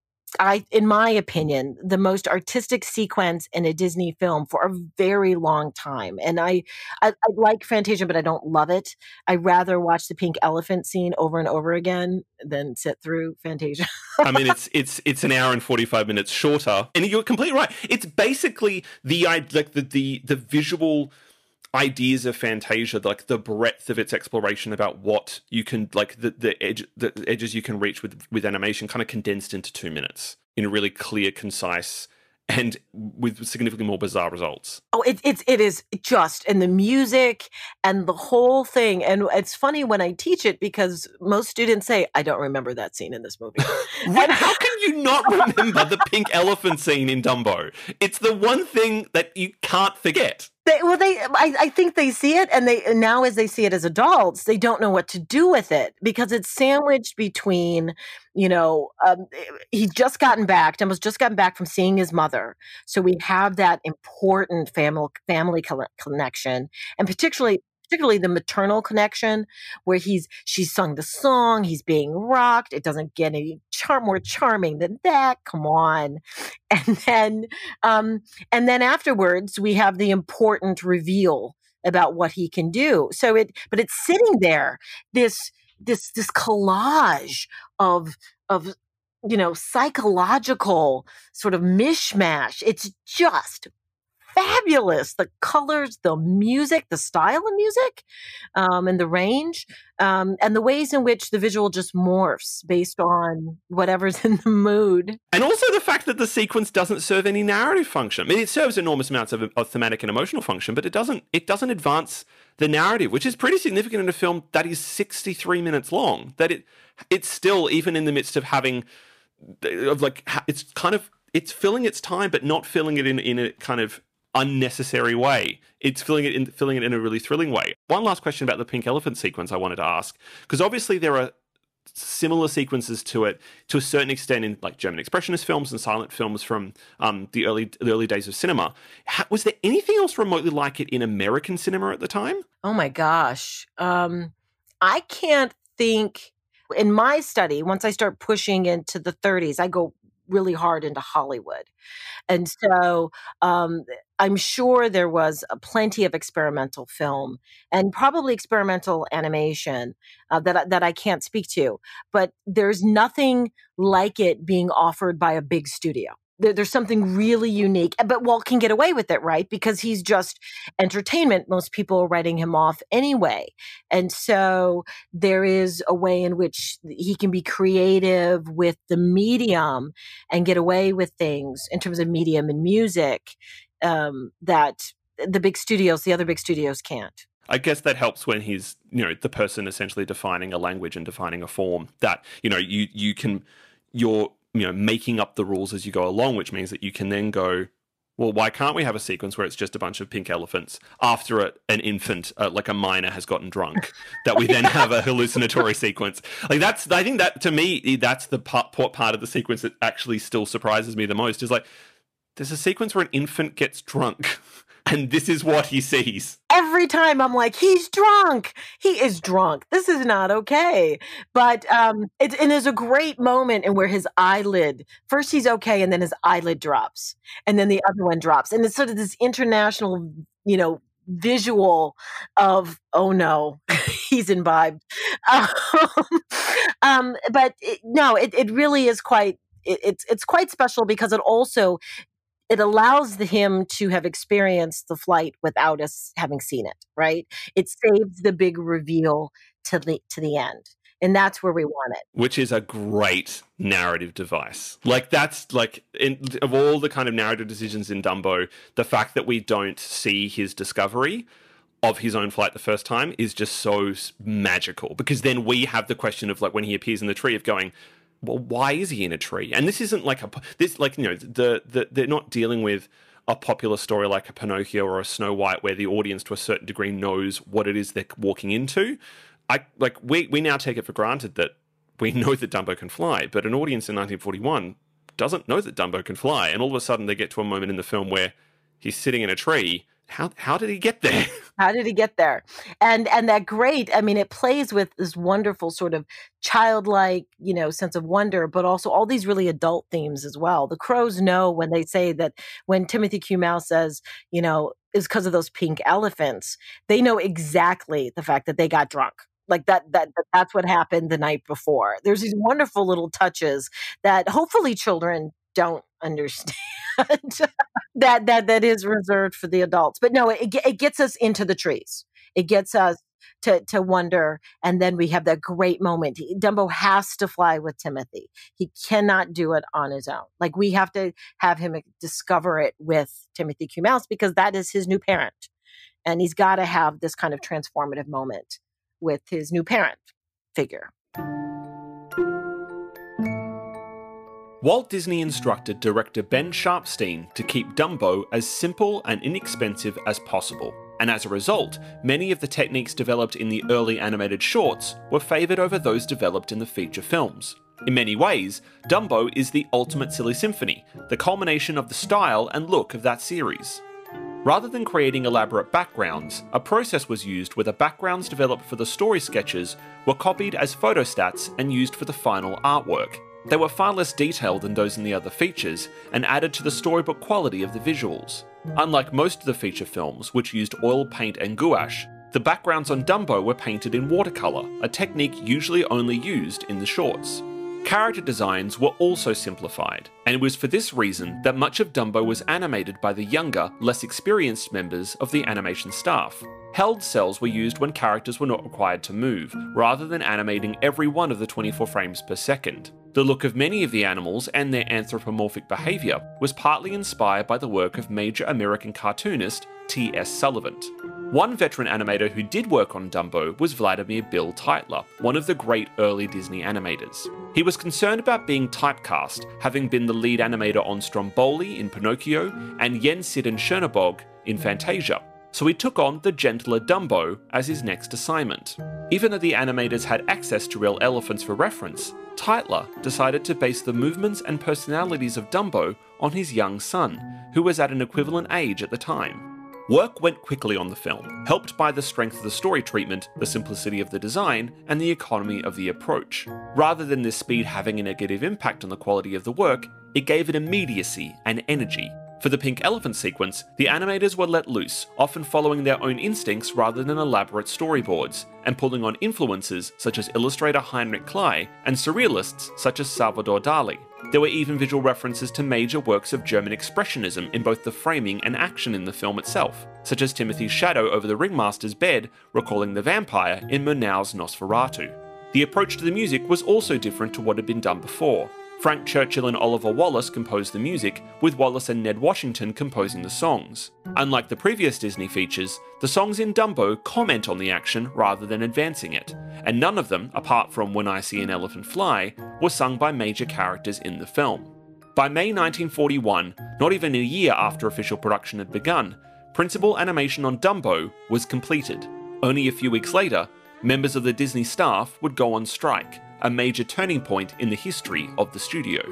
I, in my opinion, the most artistic sequence in a Disney film for a very long time. And I, I, I like Fantasia, but I don't love it. I'd rather watch the pink elephant scene over and over again than sit through Fantasia. I mean, it's it's it's an hour and forty-five minutes shorter, and you're completely right. It's basically the like the the the visual ideas of Fantasia, like the breadth of its exploration about what you can, like the the edge the edges you can reach with with animation, kind of condensed into two minutes in a really clear, concise, and with significantly more bizarre results. Oh, it, it's it is just, and the music and the whole thing. And it's funny when I teach it because most students say, I don't remember that scene in this movie. And how can you not remember the pink elephant scene in Dumbo? It's the one thing that you can't forget. They, well, they, I, I think they see it, and they and now as they see it as adults, they don't know what to do with it because it's sandwiched between, you know, um, he'd just gotten back, Dumbo's just gotten back from seeing his mother, so we have that important family family connection, and particularly. particularly the maternal connection where he's, she's sung the song, he's being rocked. It doesn't get any char- more charming than that. Come on. And then, um, and then afterwards we have the important reveal about what he can do. So it, but it's sitting there, this, this, this collage of, of, you know, psychological sort of mishmash. It's just fabulous. The colors, the music, the style of music, um, and the range, um, and the ways in which the visual just morphs based on whatever's in the mood. And also the fact that the sequence doesn't serve any narrative function. I mean, it serves enormous amounts of, of thematic and emotional function, but it doesn't. It doesn't advance the narrative, which is pretty significant in a film that is sixty-three minutes long. That it, it's still, even in the midst of having, of like, it's kind of, it's filling its time, but not filling it in in a kind of unnecessary way. It's filling it in, filling it in a really thrilling way. One last question about the pink elephant sequence I wanted to ask, because obviously there are similar sequences to it to a certain extent in like German expressionist films and silent films from um, the early the early days of cinema. How, was there anything else remotely like it in American cinema at the time? Oh my gosh. Um, I can't think. In my study, once I start pushing into the thirties, I go really hard into Hollywood. And so um, I'm sure there was a plenty of experimental film and probably experimental animation uh, that, I- that I can't speak to. But there's nothing like it being offered by a big studio. There, there's something really unique. But Walt can get away with it, right? Because he's just entertainment. Most people are writing him off anyway. And so there is a way in which he can be creative with the medium and get away with things in terms of medium and music um, that the big studios, the other big studios can't. I guess that helps when he's, you know, the person essentially defining a language and defining a form that, you know, you you can, you're, you know, making up the rules as you go along, which means that you can then go, well, why can't we have a sequence where it's just a bunch of pink elephants after a, an infant, uh, like a minor, has gotten drunk, that we then have a hallucinatory sequence? Like that's, I think that to me, that's the part, part of the sequence that actually still surprises me the most is like, there's a sequence where an infant gets drunk and this is what he sees. Every time I'm like, he's drunk. He is drunk. This is not okay. But um, it, and there's a great moment in where his eyelid, first he's okay, and then his eyelid drops, and then the other one drops. And it's sort of this international, you know, visual of, oh no, he's imbibed. Um, um, but it, no, it, it really is quite, it, it's, it's quite special because it also, it allows him to have experienced the flight without us having seen it, right? It saves the big reveal to the to the end. And that's where we want it. Which is a great narrative device. Like that's like, in, of all the kind of narrative decisions in Dumbo, the fact that we don't see his discovery of his own flight the first time is just so magical. Because then we have the question of like when he appears in the tree of going, well, why is he in a tree? And this isn't like a this like you know the, the they're not dealing with a popular story like a Pinocchio or a Snow White where the audience to a certain degree knows what it is they're walking into. I like we we now take it for granted that we know that Dumbo can fly, but an audience in nineteen forty-one doesn't know that Dumbo can fly, and all of a sudden they get to a moment in the film where he's sitting in a tree. How how did he get there? How did he get there? And and that great, I mean, it plays with this wonderful sort of childlike, you know, sense of wonder, but also all these really adult themes as well. The Crows know when they say that when Timothy Q. Mouse says, you know, is because of those pink elephants, they know exactly the fact that they got drunk. Like that, that, that that's what happened the night before. There's these wonderful little touches that hopefully children don't understand. that that that is reserved for the adults. But no, it it gets us into the trees. It gets us to to wonder, and then we have that great moment. Dumbo has to fly with Timothy. He cannot do it on his own. Like we have to have him discover it with Timothy Q. Mouse because that is his new parent, and he's got to have this kind of transformative moment with his new parent figure. Walt Disney instructed director Ben Sharpstein to keep Dumbo as simple and inexpensive as possible, and as a result, many of the techniques developed in the early animated shorts were favoured over those developed in the feature films. In many ways, Dumbo is the ultimate silly symphony, the culmination of the style and look of that series. Rather than creating elaborate backgrounds, a process was used where the backgrounds developed for the story sketches were copied as photostats and used for the final artwork. They were far less detailed than those in the other features, and added to the storybook quality of the visuals. Unlike most of the feature films, which used oil paint and gouache, the backgrounds on Dumbo were painted in watercolour, a technique usually only used in the shorts. Character designs were also simplified, and it was for this reason that much of Dumbo was animated by the younger, less experienced members of the animation staff. Held cells were used when characters were not required to move, rather than animating every one of the twenty-four frames per second. The look of many of the animals and their anthropomorphic behaviour was partly inspired by the work of major American cartoonist T S Sullivan. One veteran animator who did work on Dumbo was Vladimir Bill Tytler, one of the great early Disney animators. He was concerned about being typecast, having been the lead animator on Stromboli in Pinocchio and Yen Sid and Chernabog in Fantasia, so he took on the gentler Dumbo as his next assignment. Even though the animators had access to real elephants for reference, Tytler decided to base the movements and personalities of Dumbo on his young son, who was at an equivalent age at the time. Work went quickly on the film, helped by the strength of the story treatment, the simplicity of the design, and the economy of the approach. Rather than this speed having a negative impact on the quality of the work, it gave it immediacy and energy. For the pink elephant sequence, the animators were let loose, often following their own instincts rather than elaborate storyboards, and pulling on influences such as illustrator Heinrich Klei and surrealists such as Salvador Dali. There were even visual references to major works of German expressionism in both the framing and action in the film itself, such as Timothy's shadow over the ringmaster's bed, recalling the vampire in Murnau's Nosferatu. The approach to the music was also different to what had been done before. Frank Churchill and Oliver Wallace composed the music, with Wallace and Ned Washington composing the songs. Unlike the previous Disney features, the songs in Dumbo comment on the action rather than advancing it, and none of them, apart from When I See an Elephant Fly, were sung by major characters in the film. By May nineteen forty-one, not even a year after official production had begun, principal animation on Dumbo was completed. Only a few weeks later, members of the Disney staff would go on strike, a major turning point in the history of the studio.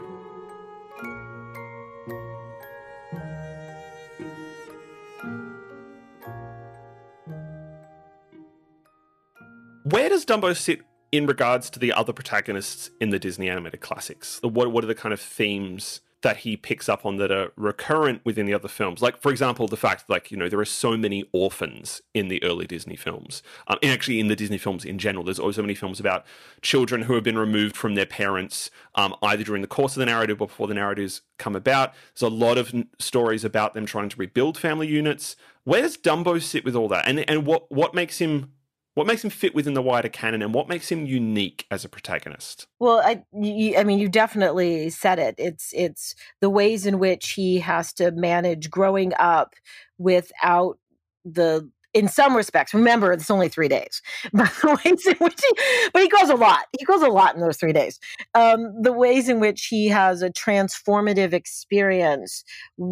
Where does Dumbo sit in regards to the other protagonists in the Disney animated classics? What, what are the kind of themes that he picks up on that are recurrent within the other films? Like, for example, the fact, like, you know, there are so many orphans in the early Disney films. Um, and actually in the Disney films in general, there's always so many films about children who have been removed from their parents, um, either during the course of the narrative or before the narratives come about. There's a lot of n- stories about them trying to rebuild family units. Where does Dumbo sit with all that? And and what, what makes him... What makes him fit within the wider canon, and what makes him unique as a protagonist? Well, I, you, I mean, you definitely said it. It's it's the ways in which he has to manage growing up without the. In some respects, remember it's only three days. But the ways in which he, but he goes a lot. He goes a lot in those three days. Um, the ways in which he has a transformative experience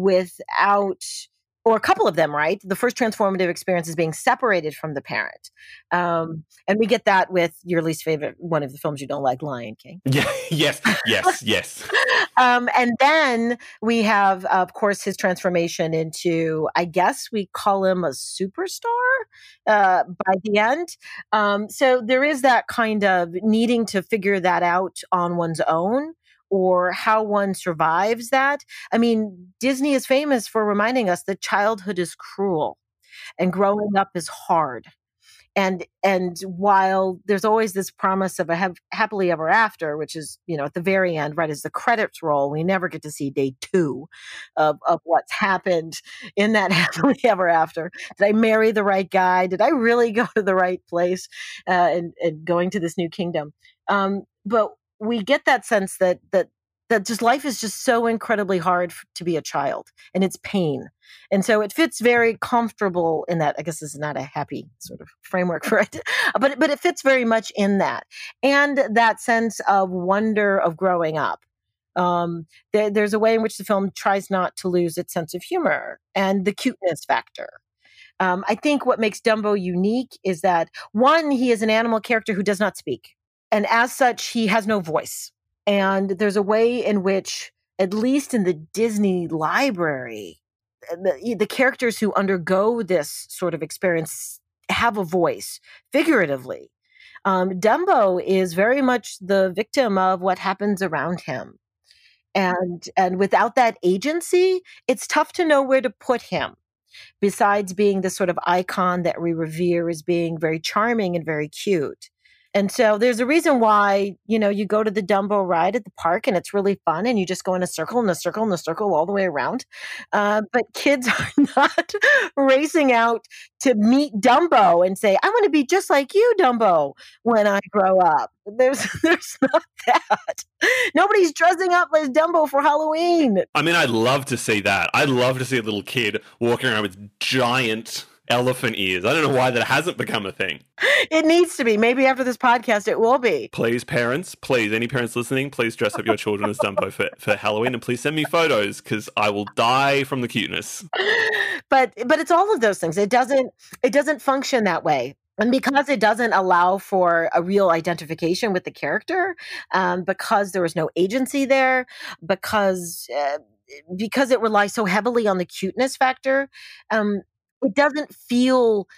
without. Or a couple of them, right? The first transformative experience is being separated from the parent. Um, and we get that with your least favorite, one of the films you don't like, Lion King. Yeah, yes, yes, yes. um, and then we have, of course, his transformation into, I guess we call him a superstar uh, by the end. Um, so there is that kind of needing to figure that out on one's own, or how one survives that. I mean, Disney is famous for reminding us that childhood is cruel and growing up is hard. And and while there's always this promise of a ha- happily ever after, which is, you know, at the very end, right as the credits roll, we never get to see day two of, of what's happened in that happily ever after. Did I marry the right guy? Did I really go to the right place uh, and, and going to this new kingdom? Um, but we get that sense that that that just life is just so incredibly hard f- to be a child, and it's pain. And so it fits very comfortable in that. I guess this is not a happy sort of framework for it, but but it fits very much in that. And that sense of wonder of growing up. Um, there, there's a way in which the film tries not to lose its sense of humor and the cuteness factor. Um, I think what makes Dumbo unique is that, one, he is an animal character who does not speak. And as such, he has no voice. And there's a way in which, at least in the Disney library, the, the characters who undergo this sort of experience have a voice, figuratively. Um, Dumbo is very much the victim of what happens around him. And, and without that agency, it's tough to know where to put him. Besides being this sort of icon that we revere as being very charming and very cute. And so there's a reason why, you know, you go to the Dumbo ride at the park and it's really fun and you just go in a circle and a circle and a circle all the way around. Uh, but kids are not racing out to meet Dumbo and say, I want to be just like you, Dumbo, when I grow up. There's there's not that. Nobody's dressing up as Dumbo for Halloween. I mean, I'd love to see that. I'd love to see a little kid walking around with giant elephant ears. I don't know why that hasn't become a thing. It needs to be. Maybe after this podcast, it will be. Please, parents, please, any parents listening, please dress up your children as Dumbo for, for Halloween, and please send me photos because I will die from the cuteness. But but it's all of those things. It doesn't it doesn't function that way. And because it doesn't allow for a real identification with the character, um, because there was no agency there, because uh, because it relies so heavily on the cuteness factor, um, it doesn't feel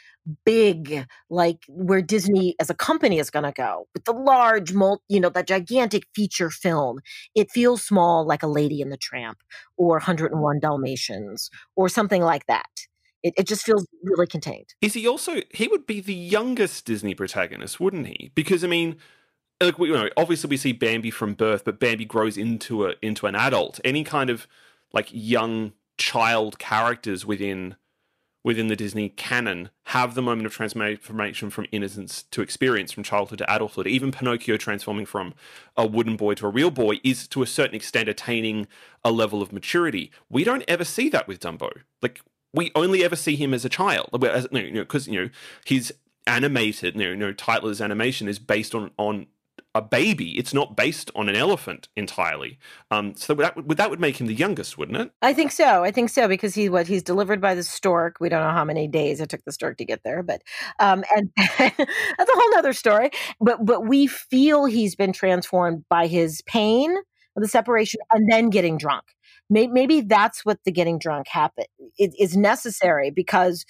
big like where Disney as a company is going to go with the large, mul- you know, the gigantic feature film. It feels small, like a Lady and the Tramp or one hundred and one Dalmatians or something like that. It, it just feels really contained. Is he also, he would be the youngest Disney protagonist, wouldn't he? Because, I mean, like, we, you know, obviously we see Bambi from birth, but Bambi grows into a into an adult. Any kind of, like, young child characters within within the Disney canon have the moment of transformation from innocence to experience, from childhood to adulthood. Even Pinocchio transforming from a wooden boy to a real boy is to a certain extent attaining a level of maturity. We don't ever see that with Dumbo. Like, we only ever see him as a child. Because, you know, 'cause, you know, his animated, you know, you know, Tytler's animation is based on, on a baby. It's not based on an elephant entirely. Um, so that would that would make him the youngest, wouldn't it? I think so. I think so because he what he's delivered by the stork. We don't know how many days it took the stork to get there, but um, and that's a whole nother story. But but we feel he's been transformed by his pain, the separation, and then getting drunk. Maybe, maybe that's what the getting drunk happen it, is necessary because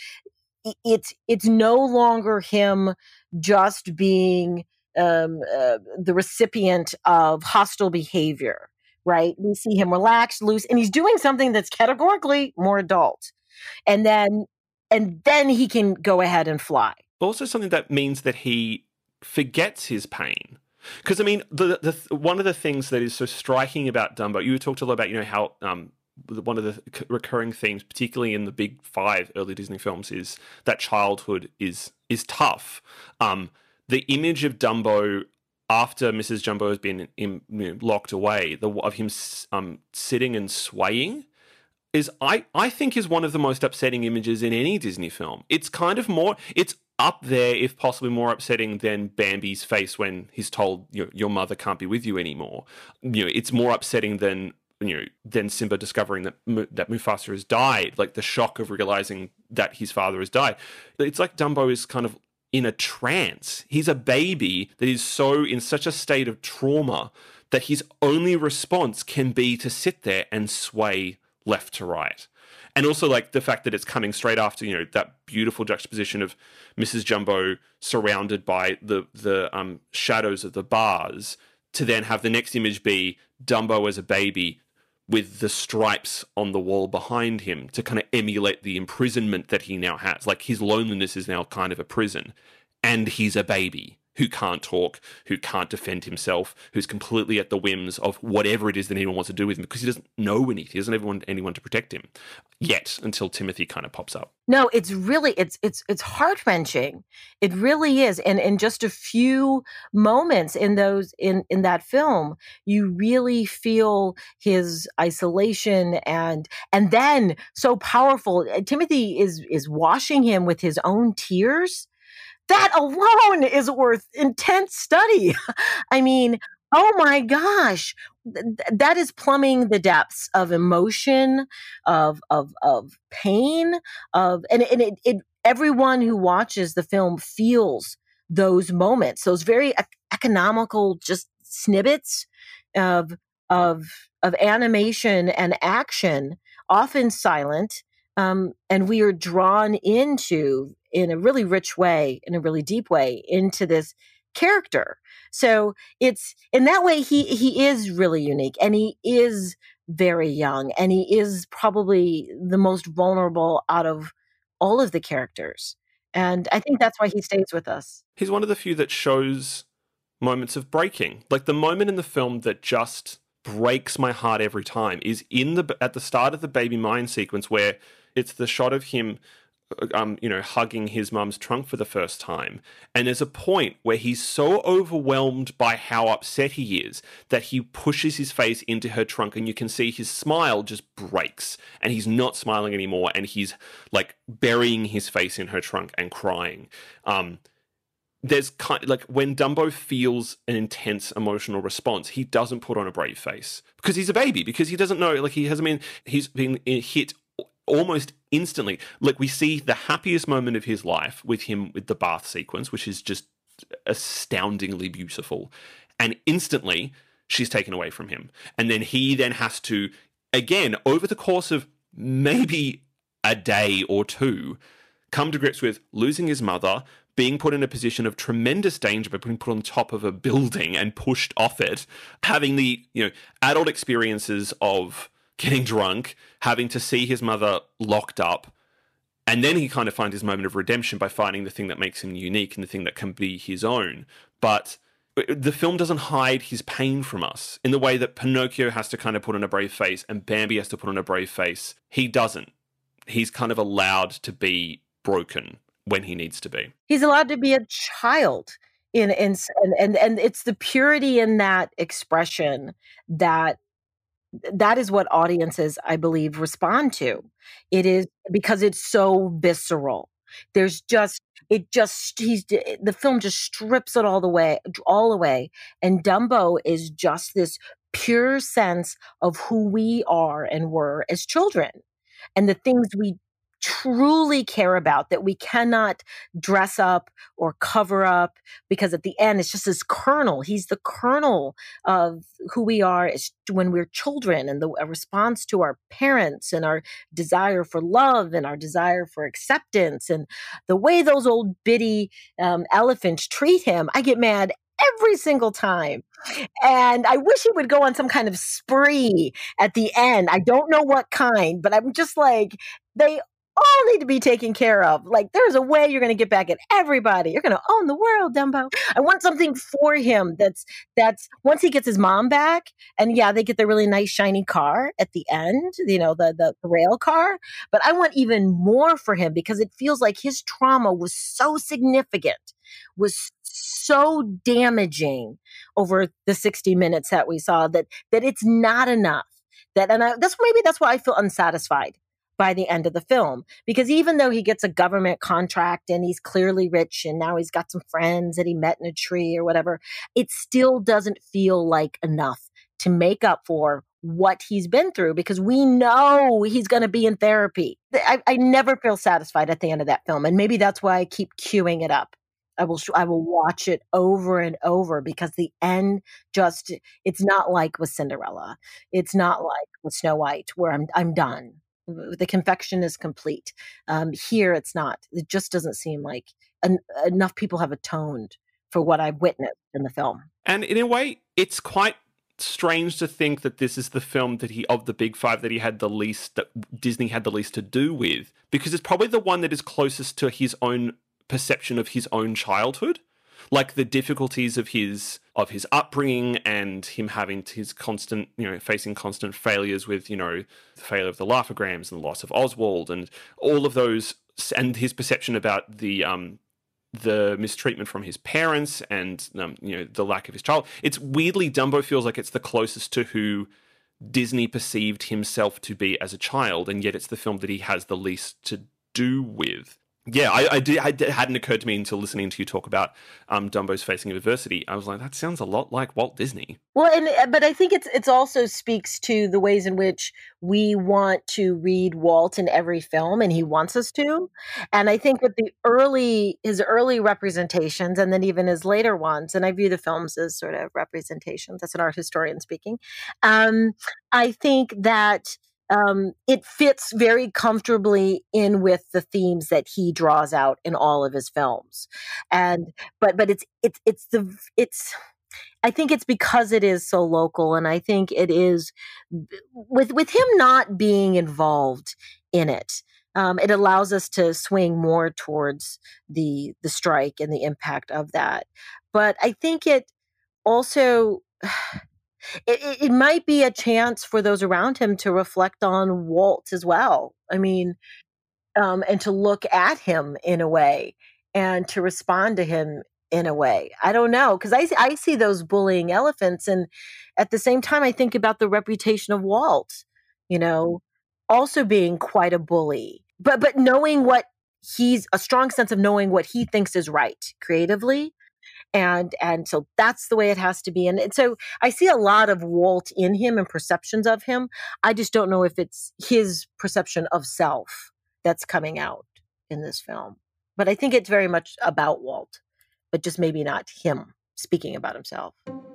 it's it's no longer him just being um, uh, the recipient of hostile behavior, right? We see him relaxed, loose, and he's doing something that's categorically more adult. And then, and then he can go ahead and fly. Also something that means that he forgets his pain. Because, I mean, the, the one of the things that is so striking about Dumbo, you talked a lot about, you know, how um, one of the recurring themes, particularly in the big five early Disney films, is that childhood is is tough. Um, the image of Dumbo after Missus Jumbo has been in, you know, locked away, the of him um, sitting and swaying, is I I think is one of the most upsetting images in any Disney film. It's kind of more, it's up there, if possibly more upsetting than Bambi's face when he's told, you know, your mother can't be with you anymore. You know, it's more upsetting than, you know, than Simba discovering that that Mufasa has died. Like the shock of realizing that his father has died. It's like Dumbo is kind of in a trance. He's a baby that is so in such a state of trauma that his only response can be to sit there and sway left to right. And also, like, the fact that it's coming straight after, you know, that beautiful juxtaposition of Missus Jumbo surrounded by the the um, shadows of the bars, to then have the next image be Dumbo as a baby with the stripes on the wall behind him to kind of emulate the imprisonment that he now has. Like, his loneliness is now kind of a prison. And he's a baby who can't talk, who can't defend himself, who's completely at the whims of whatever it is that anyone wants to do with him, because he doesn't know anything. He doesn't want anyone to protect him yet, until Timothy kind of pops up. No, it's really, it's it's it's heart-wrenching. It really is. And in just a few moments in those in in that film, you really feel his isolation and and then so powerful. Timothy is is washing him with his own tears. That alone is worth intense study. I mean, oh my gosh, th- that is plumbing the depths of emotion, of of of pain, of and and it, it everyone who watches the film feels those moments, those very ec- economical just snippets of of of animation and action, often silent, um, and we are drawn into, in a really rich way, in a really deep way, into this character. So it's in that way he he is really unique, and he is very young, and he is probably the most vulnerable out of all of the characters. And I think that's why he stays with us. He's one of the few that shows moments of breaking. Like the moment in the film that just breaks my heart every time is in the at the start of the baby mine sequence, where it's the shot of him um you know hugging his mum's trunk for the first time, and there's a point where he's so overwhelmed by how upset he is that he pushes his face into her trunk, and you can see his smile just breaks and he's not smiling anymore, and he's like burying his face in her trunk and crying. um There's kind like when Dumbo feels an intense emotional response, he doesn't put on a brave face because he's a baby, because he doesn't know, like he hasn't been, he's been hit almost instantly. Like we see the happiest moment of his life with him with the bath sequence, which is just astoundingly beautiful. And instantly she's taken away from him. And then he then has to, again, over the course of maybe a day or two, come to grips with losing his mother, being put in a position of tremendous danger by being put on top of a building and pushed off it, having the, you know, adult experiences of getting drunk, having to see his mother locked up, and then he kind of finds his moment of redemption by finding the thing that makes him unique and the thing that can be his own. But the film doesn't hide his pain from us in the way that Pinocchio has to kind of put on a brave face and Bambi has to put on a brave face. He doesn't. He's kind of allowed to be broken when he needs to be. He's allowed to be a child in, in and, and and it's the purity in that expression that that is what audiences, I believe, respond to. It is because it's so visceral. There's just it just he's the film just strips it all the way all away, and Dumbo is just this pure sense of who we are and were as children, and the things we truly care about that we cannot dress up or cover up, because at the end it's just this kernel. He's the kernel of who we are as when we're children, and the a response to our parents and our desire for love and our desire for acceptance, and the way those old bitty um, elephants treat him. I get mad every single time. And I wish he would go on some kind of spree at the end. I don't know what kind, but I'm just like, they all need to be taken care of. Like, there's a way you're going to get back at everybody. You're going to own the world, Dumbo. I want something for him that's, that's once he gets his mom back, and yeah, they get the really nice shiny car at the end, you know, the, the, the rail car. But I want even more for him, because it feels like his trauma was so significant, was so damaging over the sixty minutes that we saw, that, that it's not enough. That, and I, that's maybe that's why I feel unsatisfied by the end of the film, because even though he gets a government contract and he's clearly rich and now he's got some friends that he met in a tree or whatever, it still doesn't feel like enough to make up for what he's been through, because we know he's going to be in therapy. I, I never feel satisfied at the end of that film. And maybe that's why I keep queuing it up. I will, I will watch it over and over, because the end just, it's not like with Cinderella. It's not like with Snow White, where I'm, I'm done. The confection is complete. Um, here, it's not. It just doesn't seem like en- enough people have atoned for what I've witnessed in the film. And in a way, it's quite strange to think that this is the film that he, of the big five, that he had the least, that Disney had the least to do with, because it's probably the one that is closest to his own perception of his own childhood. Like the difficulties of his of his upbringing, and him having his constant, you know, facing constant failures with, you know, the failure of the Laugh-O-Grams and the loss of Oswald and all of those, and his perception about the um the mistreatment from his parents, and um, you know, the lack of his child. It's weirdly, Dumbo feels like it's the closest to who Disney perceived himself to be as a child, and yet it's the film that he has the least to do with. Yeah, I, I, did, I did, hadn't occurred to me until listening to you talk about um, Dumbo's facing adversity. I was like, that sounds a lot like Walt Disney. Well, and but I think it's it's also speaks to the ways in which we want to read Walt in every film, and he wants us to. And I think with the early his early representations, and then even his later ones, and I view the films as sort of representations. That's an art historian speaking. Um, I think that. Um, it fits very comfortably in with the themes that he draws out in all of his films, and but but it's it's it's the it's. I think it's because it is so local, and I think it is with with him not being involved in it. Um, it allows us to swing more towards the the strike and the impact of that. But I think it. also, it, it, it might be a chance for those around him to reflect on Walt as well. I mean, um, and to look at him in a way and to respond to him in a way. I don't know, because I, I see those bullying elephants, and at the same time, I think about the reputation of Walt, you know, also being quite a bully, but but knowing what he's a strong sense of knowing what he thinks is right creatively. And and so that's the way it has to be. And, and so I see a lot of Walt in him and perceptions of him. I just don't know if it's his perception of self that's coming out in this film. But I think it's very much about Walt, but just maybe not him speaking about himself.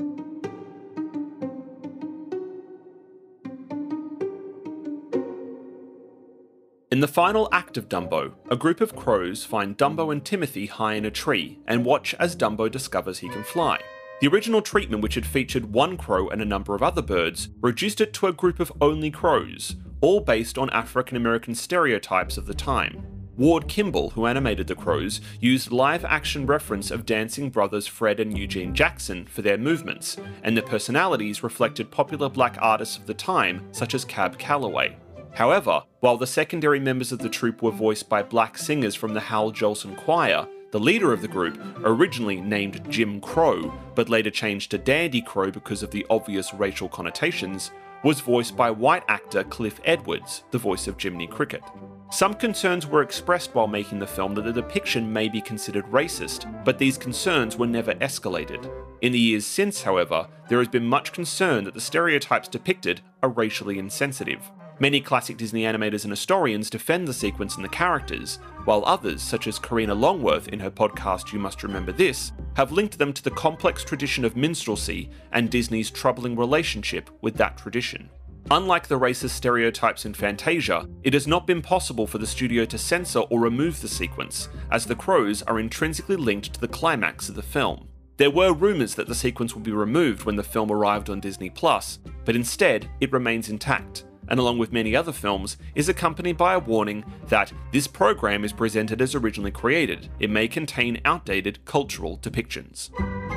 In the final act of Dumbo, a group of crows find Dumbo and Timothy high in a tree and watch as Dumbo discovers he can fly. The original treatment, which had featured one crow and a number of other birds, reduced it to a group of only crows, all based on African American stereotypes of the time. Ward Kimball, who animated the crows, used live-action reference of dancing brothers Fred and Eugene Jackson for their movements, and the personalities reflected popular black artists of the time, such as Cab Calloway. However, while the secondary members of the troupe were voiced by black singers from the Hal Jolson Choir, the leader of the group, originally named Jim Crow, but later changed to Dandy Crow because of the obvious racial connotations, was voiced by white actor Cliff Edwards, the voice of Jiminy Cricket. Some concerns were expressed while making the film that the depiction may be considered racist, but these concerns were never escalated. In the years since, however, there has been much concern that the stereotypes depicted are racially insensitive. Many classic Disney animators and historians defend the sequence and the characters, while others, such as Karina Longworth in her podcast You Must Remember This, have linked them to the complex tradition of minstrelsy and Disney's troubling relationship with that tradition. Unlike the racist stereotypes in Fantasia, it has not been possible for the studio to censor or remove the sequence, as the crows are intrinsically linked to the climax of the film. There were rumours that the sequence would be removed when the film arrived on Disney Plus, but instead it remains intact, and along with many other films, is accompanied by a warning that this program is presented as originally created. It may contain outdated cultural depictions.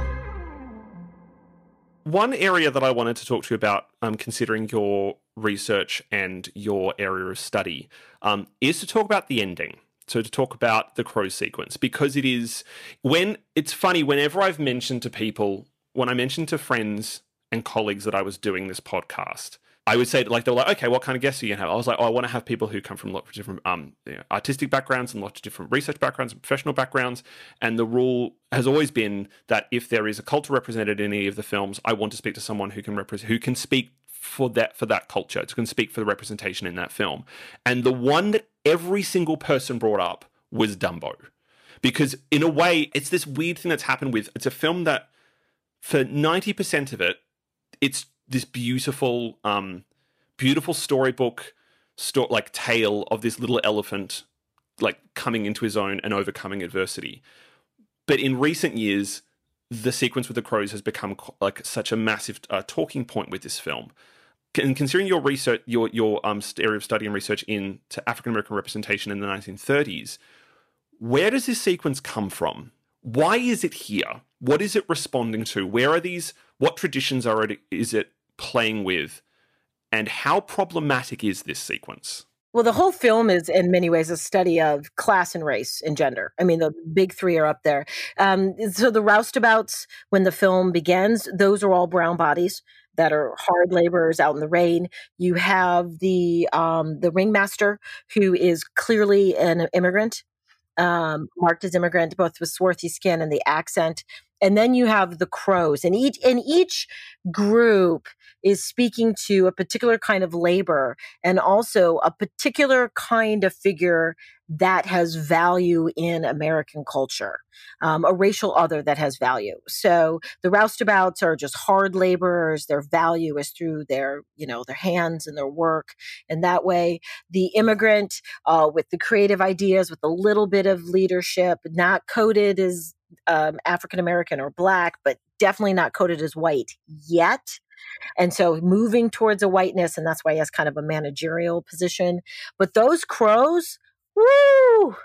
One area that I wanted to talk to you about, um, considering your research and your area of study, um, is to talk about the ending. So to talk about the crow sequence, because it is, when, it's funny, whenever I've mentioned to people, when I mentioned to friends and colleagues that I was doing this podcast, I would say, like, they were like, okay, what kind of guests are you going to have? I was like, oh, I want to have people who come from lots of different um, you know, artistic backgrounds and lots of different research backgrounds and professional backgrounds. And the rule has always been that if there is a culture represented in any of the films, I want to speak to someone who can represent, who can speak for that for that culture, who can speak for the representation in that film. And the one that every single person brought up was Dumbo. Because in a way, it's this weird thing that's happened with, it's a film that for ninety percent of it, it's this beautiful, um, beautiful storybook, sto- like tale of this little elephant, like coming into his own and overcoming adversity. But in recent years, the sequence with the crows has become like such a massive uh, talking point with this film. And considering your research, your your um area of study and research into African American representation in the nineteen thirties, where does this sequence come from? Why is it here? What is it responding to? Where are these? What traditions are it? Is it playing with, and how problematic is this sequence? Well, the whole film is in many ways a study of class and race and gender. I mean, the big three are up there. Um, so the roustabouts, when the film begins, those are all brown bodies that are hard laborers out in the rain. You have the um, the ringmaster, who is clearly an immigrant, um, marked as immigrant, both with swarthy skin and the accent. And then you have the crows, and each and each group is speaking to a particular kind of labor and also a particular kind of figure that has value in American culture, um, a racial other that has value. So the roustabouts are just hard laborers. Their value is through their, you know, their hands and their work. And that way, the immigrant uh, with the creative ideas, with a little bit of leadership, not coded as um, African American or Black, but definitely not coded as white yet. And so moving towards a whiteness, and that's why he has kind of a managerial position. But those crows, woo,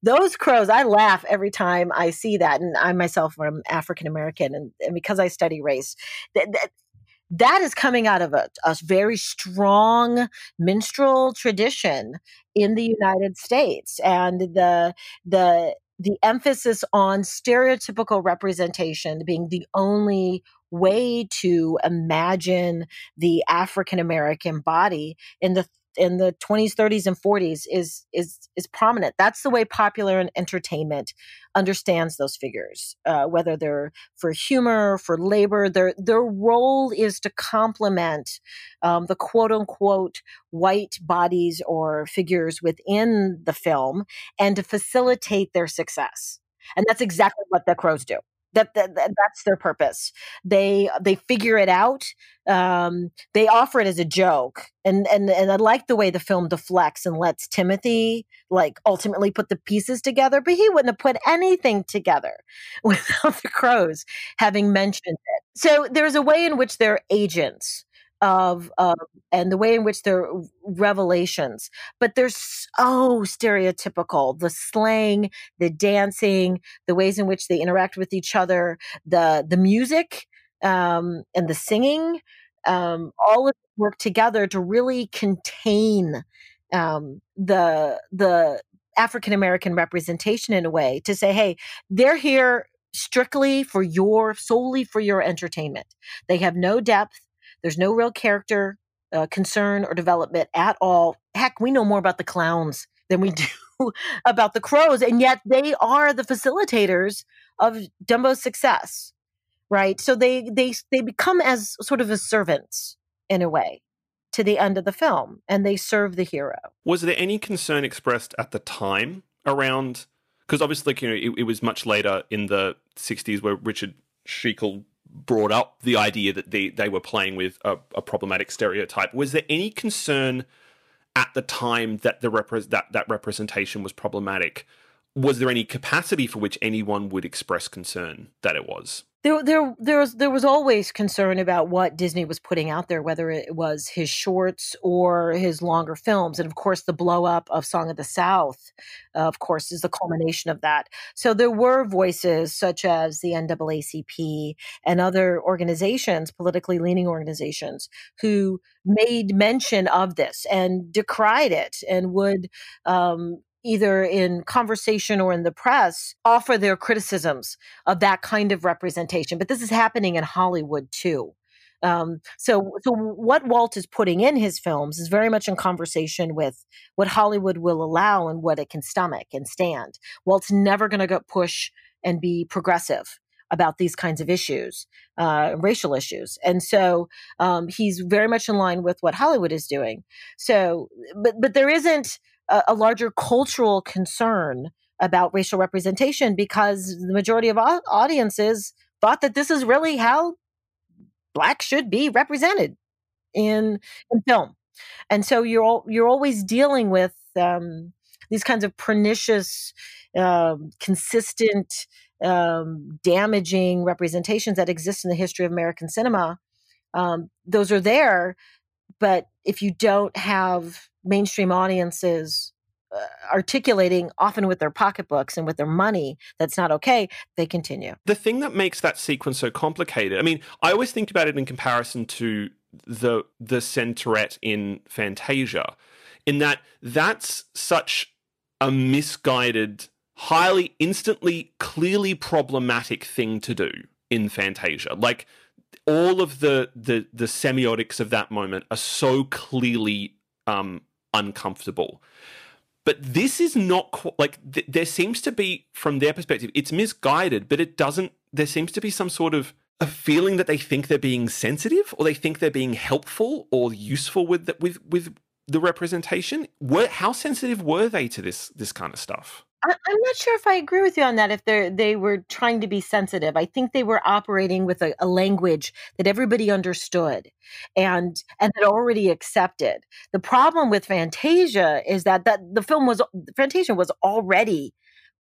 those crows, I laugh every time I see that. And I myself am African American, and, and because I study race, that, that that is coming out of a, a very strong minstrel tradition in the United States, and the the the emphasis on stereotypical representation being the only way to imagine the African American body in the in the twenties, thirties, and forties is is is prominent. That's the way popular entertainment understands those figures, uh, whether they're for humor, for labor. Their their role is to complement um, the quote unquote white bodies or figures within the film, and to facilitate their success. And that's exactly what the crows do. That, that, that that's their purpose. They they figure it out. Um, they offer it as a joke, and and and I like the way the film deflects and lets Timothy like ultimately put the pieces together. But he wouldn't have put anything together without the crows having mentioned it. So there's a way in which they're agents of, uh, and the way in which they're revelations, but they're so stereotypical. The slang, the dancing, the ways in which they interact with each other, the the music, um, and the singing, um, all of it work together to really contain um, the the African American representation in a way, to say, hey, they're here strictly for your, solely for your entertainment. They have no depth. There's no real character uh, concern or development at all. Heck, we know more about the clowns than we do about the crows, and yet they are the facilitators of Dumbo's success, right? So they they they become as sort of as servants in a way to the end of the film, and they serve the hero. Was there any concern expressed at the time around? Because obviously, you know, it, it was much later in the sixties where Richard Schickel brought up the idea that they, they were playing with a, a problematic stereotype. Was there any concern at the time that the repre- that, that representation was problematic? Was there any capacity for which anyone would express concern that it was? There, there, there was there was always concern about what Disney was putting out there, whether it was his shorts or his longer films, and of course, the blow up of Song of the South, uh, of course, is the culmination of that. So there were voices such as the N double A C P and other organizations, politically leaning organizations, who made mention of this and decried it, and would um, either in conversation or in the press, offer their criticisms of that kind of representation. But this is happening in Hollywood too. Um, so, so what Walt is putting in his films is very much in conversation with what Hollywood will allow and what it can stomach and stand. Walt's never going to go push and be progressive about these kinds of issues, uh, racial issues. And so um, he's very much in line with what Hollywood is doing. So, but but there isn't a, a larger cultural concern about racial representation, because the majority of au- audiences thought that this is really how Black should be represented in in film. And so you're all, you're always dealing with um, these kinds of pernicious, um, consistent, um, damaging representations that exist in the history of American cinema. Um, those are there, but if you don't have mainstream audiences uh, articulating, often with their pocketbooks and with their money, that's not okay, they continue. The thing that makes that sequence so complicated, I mean, I always think about it in comparison to the the centret in Fantasia, in that that's such a misguided, highly, instantly, clearly problematic thing to do in Fantasia. Like, all of the the the semiotics of that moment are so clearly um, uncomfortable. But this is not qu- like th- there seems to be, from their perspective, it's misguided, but it doesn't. There seems to be some sort of a feeling that they think they're being sensitive, or they think they're being helpful or useful with the, with with the representation. Were, how sensitive were they to this this kind of stuff? I, I'm not sure if I agree with you on that. If they they were trying to be sensitive, I think they were operating with a, a language that everybody understood and and had already accepted. The problem with Fantasia is that that the film was Fantasia was already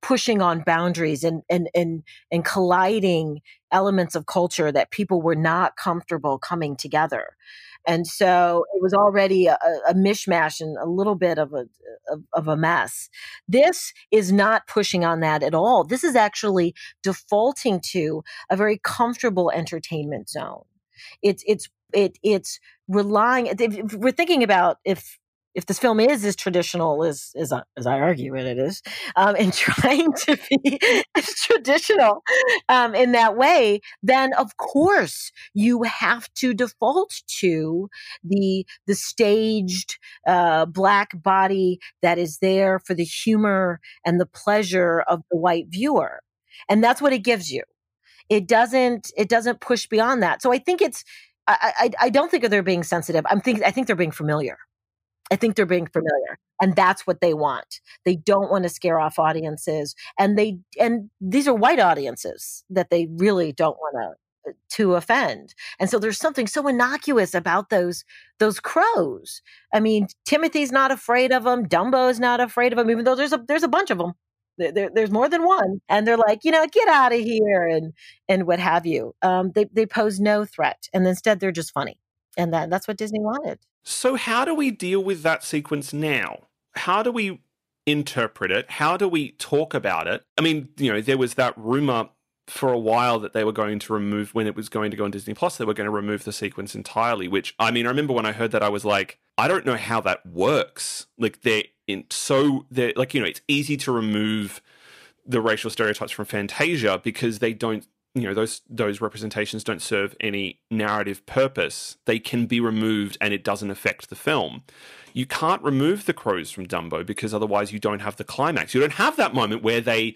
pushing on boundaries and and and and colliding elements of culture that people were not comfortable coming together. And so it was already a, a mishmash and a little bit of a of, of a mess. This is not pushing on that at all. This is actually defaulting to a very comfortable entertainment zone. It's it's it it's relying. If we're thinking about if if this film is as traditional as as, I- as I argue it, it is, um, and trying to be as traditional um, in that way, then of course you have to default to the the staged uh, black body that is there for the humor and the pleasure of the white viewer, and that's what it gives you. It doesn't it doesn't push beyond that. So I think it's I I, I don't think they're being sensitive. I'm think I think they're being familiar. I think they're being familiar, and that's what they want. They don't want to scare off audiences, and they and these are white audiences that they really don't want to to offend. And so there's something so innocuous about those those crows. I mean, Timothy's not afraid of them. Dumbo's not afraid of them, even though there's a there's a bunch of them. There, there- there's more than one, and they're like, you know, get out of here, and and what have you. Um, they they pose no threat, and instead they're just funny, and that that's what Disney wanted. So, how do we deal with that sequence now? How do we interpret it? How do we talk about it? I mean, you know, there was that rumor for a while that they were going to remove, when it was going to go on Disney Plus, they were going to remove the sequence entirely, which, I mean, I remember when I heard that, I was like, I don't know how that works. Like, they're in, so, they're like, you know, it's easy to remove the racial stereotypes from Fantasia because they don't, you know, those those representations don't serve any narrative purpose. They can be removed and it doesn't affect the film. You can't remove the crows from Dumbo because otherwise you don't have the climax. You don't have that moment where they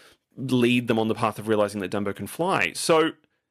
lead them on the path of realizing that Dumbo can fly. So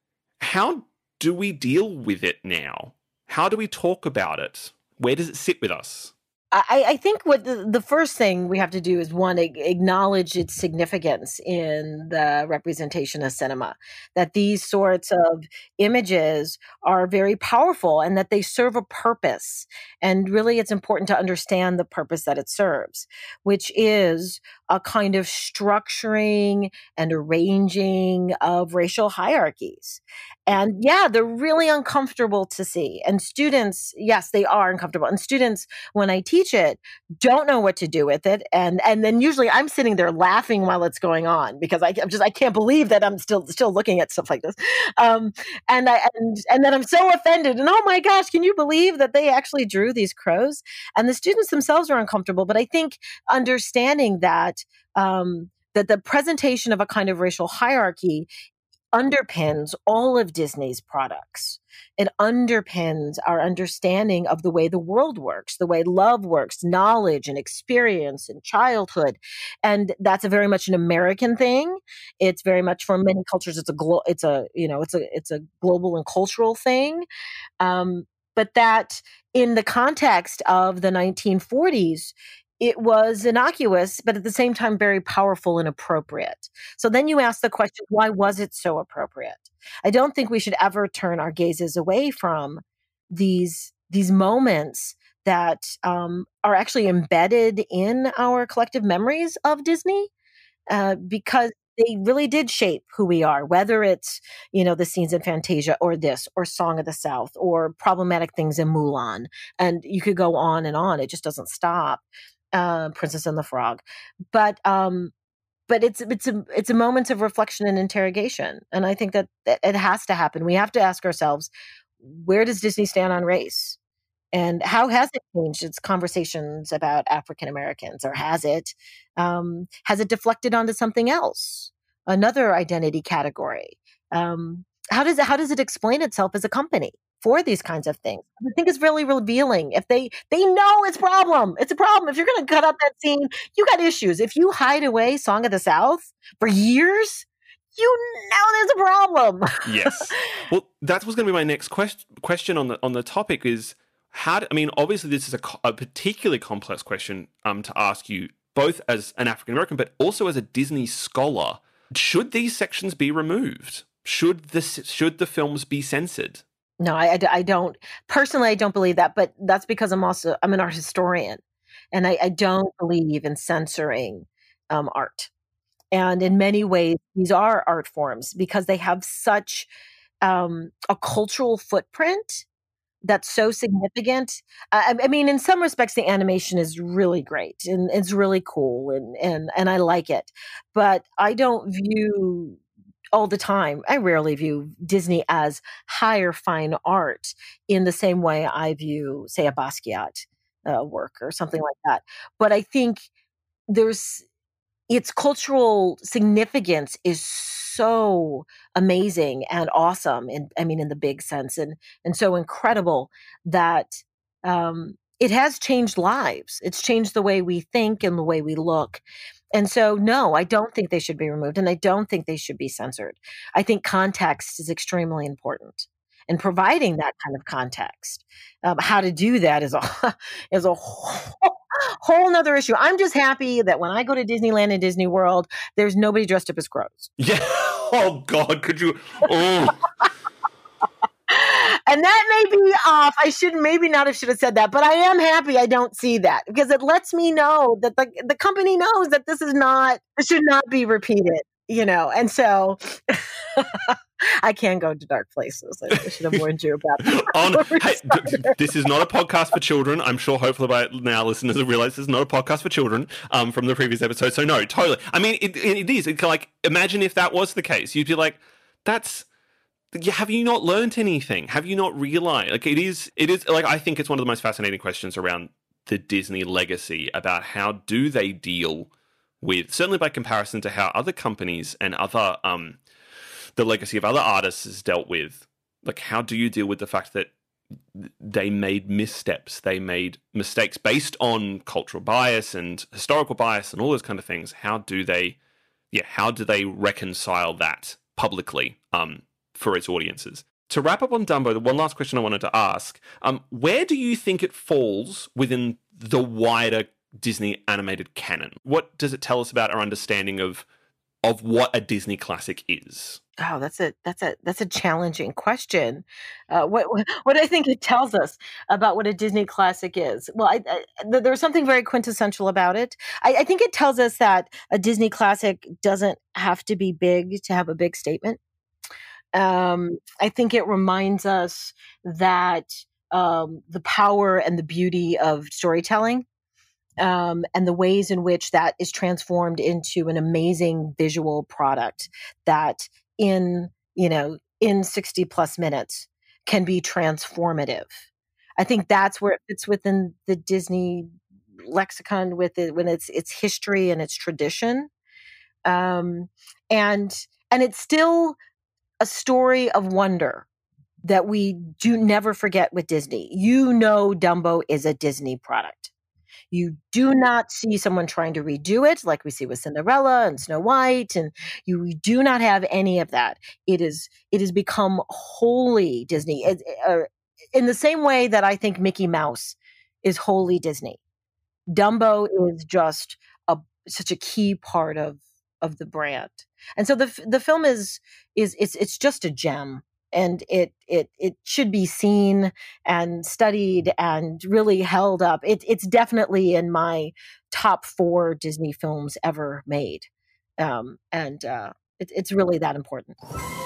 how do we deal with it now? How do we talk about it? Where does it sit with us? I, I think what the, the first thing we have to do is one, a- acknowledge its significance in the representation of cinema, that these sorts of images are very powerful and that they serve a purpose. And really, it's important to understand the purpose that it serves, which is a kind of structuring and arranging of racial hierarchies. And yeah, they're really uncomfortable to see. And students, yes, they are uncomfortable. And students, when I teach it, don't know what to do with it. And and then usually I'm sitting there laughing while it's going on because I, I'm just I can't believe that I'm still still looking at stuff like this. Um, and I and and then I'm so offended. And oh my gosh, can you believe that they actually drew these crows? And the students themselves are uncomfortable. But I think understanding that um, that the presentation of a kind of racial hierarchy underpins all of Disney's products. It underpins our understanding of the way the world works, the way love works, knowledge and experience and childhood. And that's a very much an American thing. It's very much for many cultures. It's a glo- it's a, you know, it's a, it's a global and cultural thing. Um, but that in the context of the nineteen forties, it was innocuous, but at the same time, very powerful and appropriate. So then you ask the question, why was it so appropriate? I don't think we should ever turn our gazes away from these, these moments that um, are actually embedded in our collective memories of Disney, uh, because they really did shape who we are, whether it's, you know, the scenes in Fantasia or this or Song of the South or problematic things in Mulan. And you could go on and on. It just doesn't stop. Uh, Princess and the Frog, but um, but it's it's a it's a moment of reflection and interrogation, and I think that, that it has to happen. We have to ask ourselves, where does Disney stand on race, and how has it changed its conversations about African Americans, or has it um, has it deflected onto something else, another identity category? Um, how does it how does it explain itself as a company for these kinds of things? I think it's really revealing. If they they know it's problem, it's a problem. If you're going to cut out that scene, you got issues. If you hide away Song of the South for years, you know there's a problem. Yes. Well, that was going to be my next quest- question on the on the topic is how do, I mean, obviously this is a, co- a particularly complex question um, to ask you, both as an African American, but also as a Disney scholar. Should these sections be removed? Should this should the films be censored? No, I, I, I don't personally. I don't believe that, but that's because I'm also I'm an art historian, and I, I don't believe in censoring um, art. And in many ways, these are art forms because they have such um, a cultural footprint that's so significant. I, I mean, in some respects, the animation is really great and it's really cool, and and and I like it. But I don't view all the time. I rarely view Disney as higher fine art in the same way I view, say, a Basquiat uh, work or something like that. But I think there's its cultural significance is so amazing and awesome, and I mean in the big sense, and and so incredible that um, it has changed lives. It's changed the way we think and the way we look. And so, no, I don't think they should be removed, and I don't think they should be censored. I think context is extremely important, and providing that kind of context, um, how to do that is a is a whole, whole nother issue. I'm just happy that when I go to Disneyland and Disney World, there's nobody dressed up as crows. Yeah. Oh God, could you? Oh. And that may be off. I should maybe not have should have said that, but I am happy I don't see that because it lets me know that the the company knows that this is not this should not be repeated, you know. And so I can go to dark places. I should have warned you about that. Oh, no. Hey, d- d- this is not a podcast for children. I'm sure hopefully by now listeners have realized this is not a podcast for children um, from the previous episode. So no, totally. I mean, it, it is. It's like, imagine if that was the case. You'd be like, that's... Have you not learned anything? Have you not realized? Like, it is, it is, like, I think it's one of the most fascinating questions around the Disney legacy about how do they deal with, certainly by comparison to how other companies and other, um, the legacy of other artists is dealt with. Like, how do you deal with the fact that they made missteps, they made mistakes based on cultural bias and historical bias and all those kind of things? How do they, yeah, how do they reconcile that publicly, um, for its audiences? To wrap up on Dumbo, the one last question I wanted to ask, um, where do you think it falls within the wider Disney animated canon? What does it tell us about our understanding of of what a Disney classic is? Oh, that's a that's a that's a challenging question. Uh, what what do I think it tells us about what a Disney classic is? Well, I, I, there's something very quintessential about it. I, I think it tells us that a Disney classic doesn't have to be big to have a big statement. Um, I think it reminds us that um, the power and the beauty of storytelling, um, and the ways in which that is transformed into an amazing visual product that in, you know, in sixty plus minutes can be transformative. I think that's where it fits within the Disney lexicon with it, when it's its history and its tradition. Um, and and it's still a story of wonder that we do never forget with Disney. You know, Dumbo is a Disney product. You do not see someone trying to redo it like we see with Cinderella and Snow White, and you do not have any of that. It is it has become wholly Disney. It, uh, in the same way that I think Mickey Mouse is wholly Disney, Dumbo is just a such a key part of of the brand. And so the the film is is it's it's just a gem, and it it it should be seen and studied and really held up. It, it's definitely in my top four Disney films ever made, um, and uh, it, it's really that important.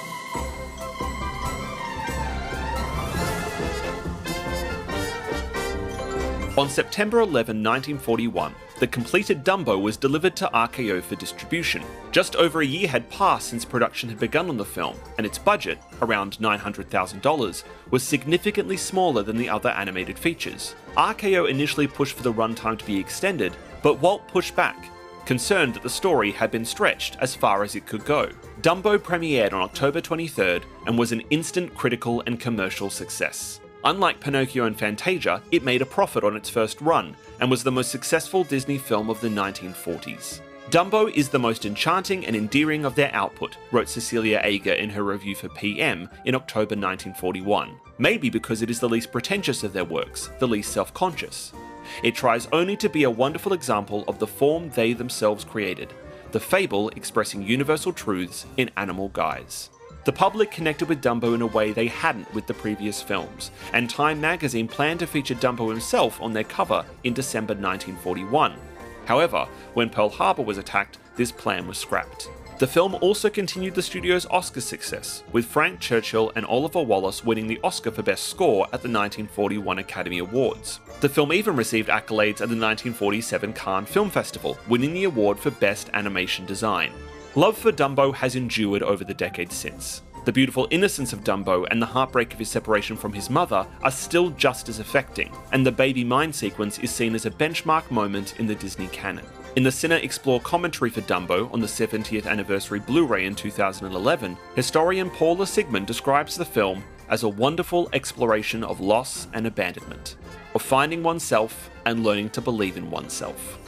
On September eleventh, nineteen forty-one, the completed Dumbo was delivered to R K O for distribution. Just over a year had passed since production had begun on the film, and its budget, around nine hundred thousand dollars, was significantly smaller than the other animated features. R K O initially pushed for the runtime to be extended, but Walt pushed back, concerned that the story had been stretched as far as it could go. Dumbo premiered on October twenty-third and was an instant critical and commercial success. Unlike Pinocchio and Fantasia, it made a profit on its first run, and was the most successful Disney film of the nineteen forties. Dumbo is the most enchanting and endearing of their output, wrote Cecilia Ager in her review for P M in October nineteen forty-one, maybe because it is the least pretentious of their works, the least self-conscious. It tries only to be a wonderful example of the form they themselves created, the fable expressing universal truths in animal guise. The public connected with Dumbo in a way they hadn't with the previous films, and Time magazine planned to feature Dumbo himself on their cover in December nineteen forty-one. However, when Pearl Harbor was attacked, this plan was scrapped. The film also continued the studio's Oscar success, with Frank Churchill and Oliver Wallace winning the Oscar for Best Score at the nineteen forty-one Academy Awards. The film even received accolades at the nineteen forty-seven Cannes Film Festival, winning the award for Best Animation Design. Love for Dumbo has endured over the decades since. The beautiful innocence of Dumbo and the heartbreak of his separation from his mother are still just as affecting, and the baby mind sequence is seen as a benchmark moment in the Disney canon. In the Cine Explore commentary for Dumbo on the seventieth anniversary Blu-ray in two thousand eleven, historian Paula Sigmund describes the film as a wonderful exploration of loss and abandonment, of finding oneself and learning to believe in oneself.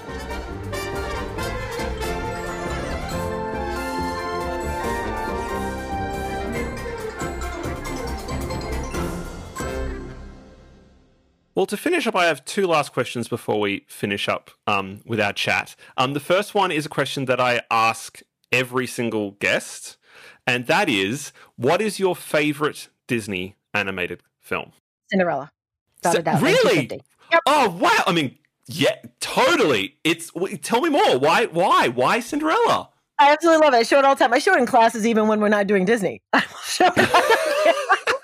Well, to finish up, I have two last questions before we finish up um, with our chat. Um, the first one is a question that I ask every single guest, and that is, what is your favourite Disney animated film? Cinderella. So, it out, really? Yep. Oh, wow. I mean, yeah, totally. It's tell me more. Why? Why? Why Cinderella? I absolutely love it. I show it all the time. I show it in classes even when we're not doing Disney. I show it.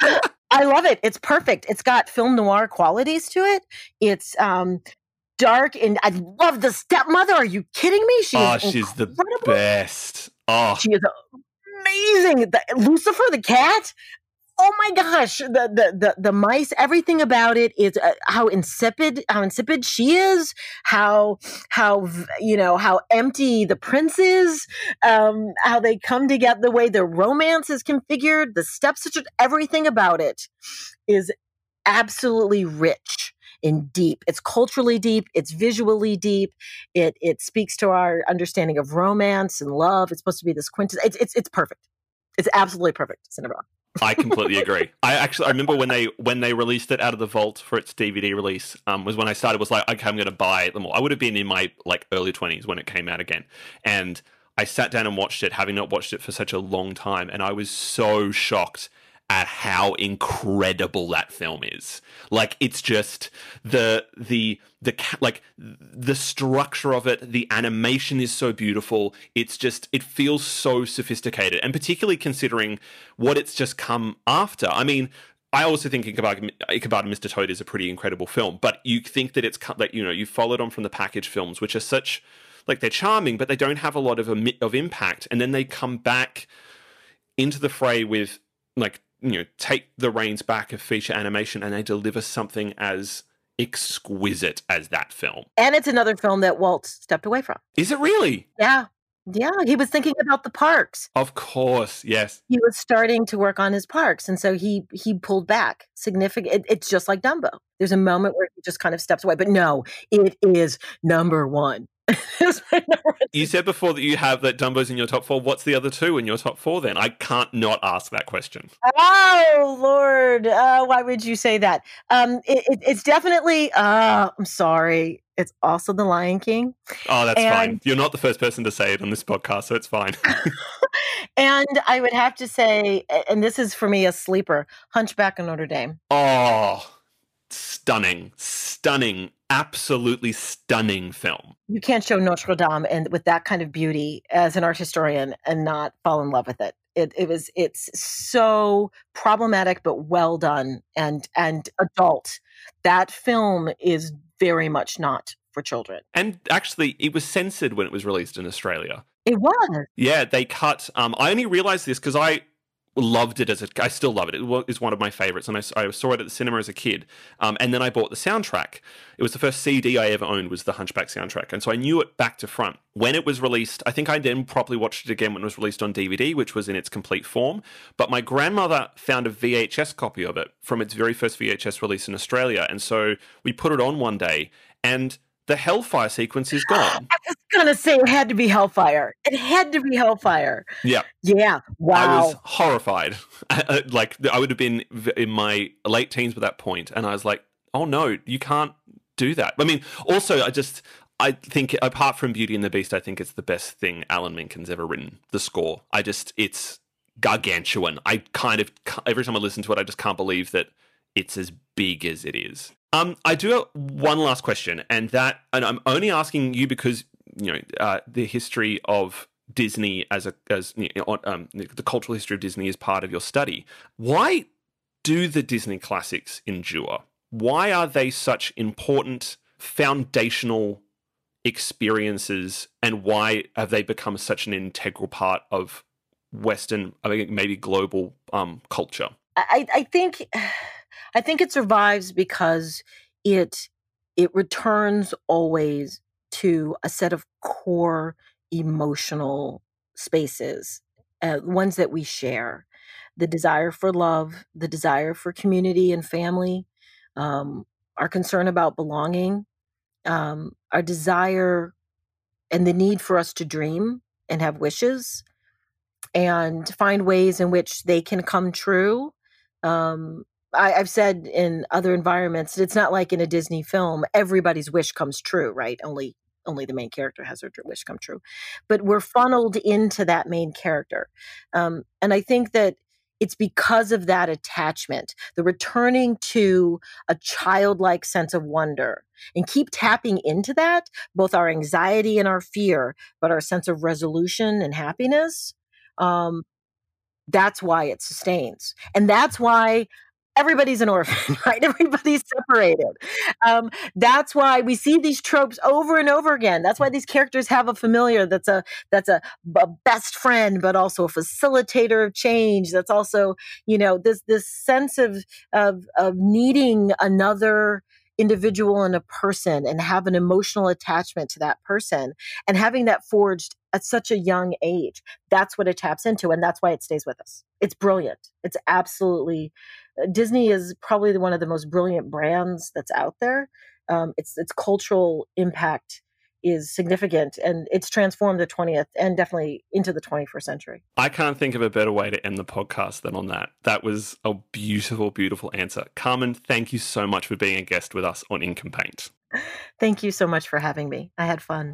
I love it. It's perfect. It's got film noir qualities to it. It's um, dark, and I love the stepmother. Are you kidding me? She oh, is she's incredible. the best. Oh, she is amazing. The, Lucifer the cat. Oh my gosh, the the the, the mice. Everything about it is uh, how insipid, how insipid she is. How how you know how empty the prince is. Um, how they come together, the way their romance is configured, the stepsister. Everything about it is absolutely rich and deep. It's culturally deep. It's visually deep. It it speaks to our understanding of romance and love. It's supposed to be this quintessence. It's it's it's perfect. It's absolutely perfect, Cinderella. I completely agree. I actually I remember when they when they released it out of the vault for its D V D release, um, was when I started was like, okay, I'm going to buy them all. I would have been in my like early twenties when it came out again, and I sat down and watched it, having not watched it for such a long time, and I was so shocked at how incredible that film is. Like, it's just the the the like the structure of it, the animation is so beautiful. It's just it feels so sophisticated, and particularly considering what it's just come after. I mean, I also think Ichabod, Ichabod and Mister Toad is a pretty incredible film, but you think that it's like, you know, you followed on from the package films, which are such like they're charming, but they don't have a lot of of impact, and then they come back into the fray with like, you know, take the reins back of feature animation, and they deliver something as exquisite as that film. And it's another film that Walt stepped away from. Is it really? Yeah. Yeah. He was thinking about the parks. Of course. Yes. He was starting to work on his parks. And so he he pulled back significant. It, it's just like Dumbo. There's a moment where he just kind of steps away. But no, it is number one. You said before that you have that Dumbo's in your top four. What's the other two in your top four then? I can't not ask that question. Oh, Lord. Uh, why would you say that? Um, it, it, it's definitely, uh, I'm sorry. It's also The Lion King. Oh, that's and, fine. You're not the first person to say it on this podcast, so it's fine. And I would have to say, and this is for me a sleeper, Hunchback of Notre Dame. Oh, stunning, stunning. Absolutely stunning film. You can't show Notre Dame and with that kind of beauty as an art historian and not fall in love with it. It it was it's so problematic but well done and and adult. That film is very much not for children. And actually, it was censored when it was released in Australia. It was. Yeah, they cut. Um, I only realized this because I loved it as a. I still love it. It is one of my favorites, and I, I saw it at the cinema as a kid. Um, and then I bought the soundtrack. It was the first C D I ever owned. Was the Hunchback soundtrack, and so I knew it back to front. When it was released, I think I then properly watched it again when it was released on D V D, which was in its complete form. But my grandmother found a V H S copy of it from its very first V H S release in Australia, and so we put it on one day, and the Hellfire sequence is gone. I was gonna say it had to be Hellfire. It had to be Hellfire. Yeah. Yeah. Wow. I was horrified. Like, I would have been in my late teens at that point, and I was like, "Oh no, you can't do that." I mean, also, I just, I think apart from Beauty and the Beast, I think it's the best thing Alan Menken's ever written. The score, I just, it's gargantuan. I kind of every time I listen to it, I just can't believe that it's as big as it is. Um, I do have one last question, and that, and I'm only asking you because you know, uh, the history of Disney as a as you know, um, the cultural history of Disney is part of your study. Why do the Disney classics endure? Why are they such important foundational experiences, and why have they become such an integral part of Western, I mean, maybe global um, culture? I, I think, I think it survives because it it returns always to a set of core emotional spaces, uh, ones that we share: the desire for love, the desire for community and family, um, our concern about belonging, um, our desire and the need for us to dream and have wishes and find ways in which they can come true. Um, I, I've said in other environments, it's not like in a Disney film, everybody's wish comes true, right? Only only the main character has her wish come true. But we're funneled into that main character. Um, and I think that it's because of that attachment, the returning to a childlike sense of wonder, and keep tapping into that, both our anxiety and our fear, but our sense of resolution and happiness. Um, that's why it sustains. And that's why everybody's an orphan, right? Everybody's separated. Um, that's why we see these tropes over and over again. That's why these characters have a familiar that's a that's a, a best friend, but also a facilitator of change. That's also, you know, this this sense of of, of needing another individual and a person, and have an emotional attachment to that person, and having that forged at such a young age. That's what it taps into, and that's why it stays with us. It's brilliant. It's absolutely, Disney is probably one of the most brilliant brands that's out there. Um, its its cultural impact is significant, and it's transformed the twentieth and definitely into the twenty-first century. I can't think of a better way to end the podcast than on that. That was a beautiful, beautiful answer. Carmen, thank you so much for being a guest with us on Ink and Paint. Thank you so much for having me. I had fun.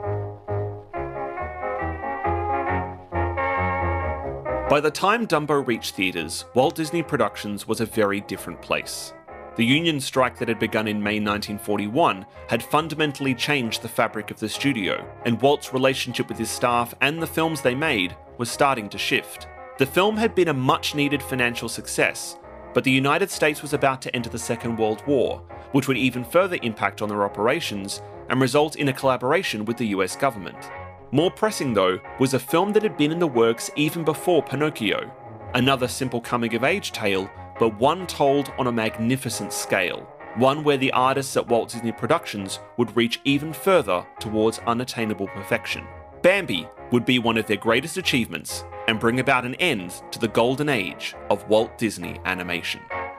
By the time Dumbo reached theatres, Walt Disney Productions was a very different place. The union strike that had begun in May nineteen forty-one had fundamentally changed the fabric of the studio, and Walt's relationship with his staff and the films they made was starting to shift. The film had been a much-needed financial success, but the United States was about to enter the Second World War, which would even further impact on their operations and result in a collaboration with the U S government. More pressing, though, was a film that had been in the works even before Pinocchio, another simple coming-of-age tale, but one told on a magnificent scale, one where the artists at Walt Disney Productions would reach even further towards unattainable perfection. Bambi would be one of their greatest achievements and bring about an end to the golden age of Walt Disney animation.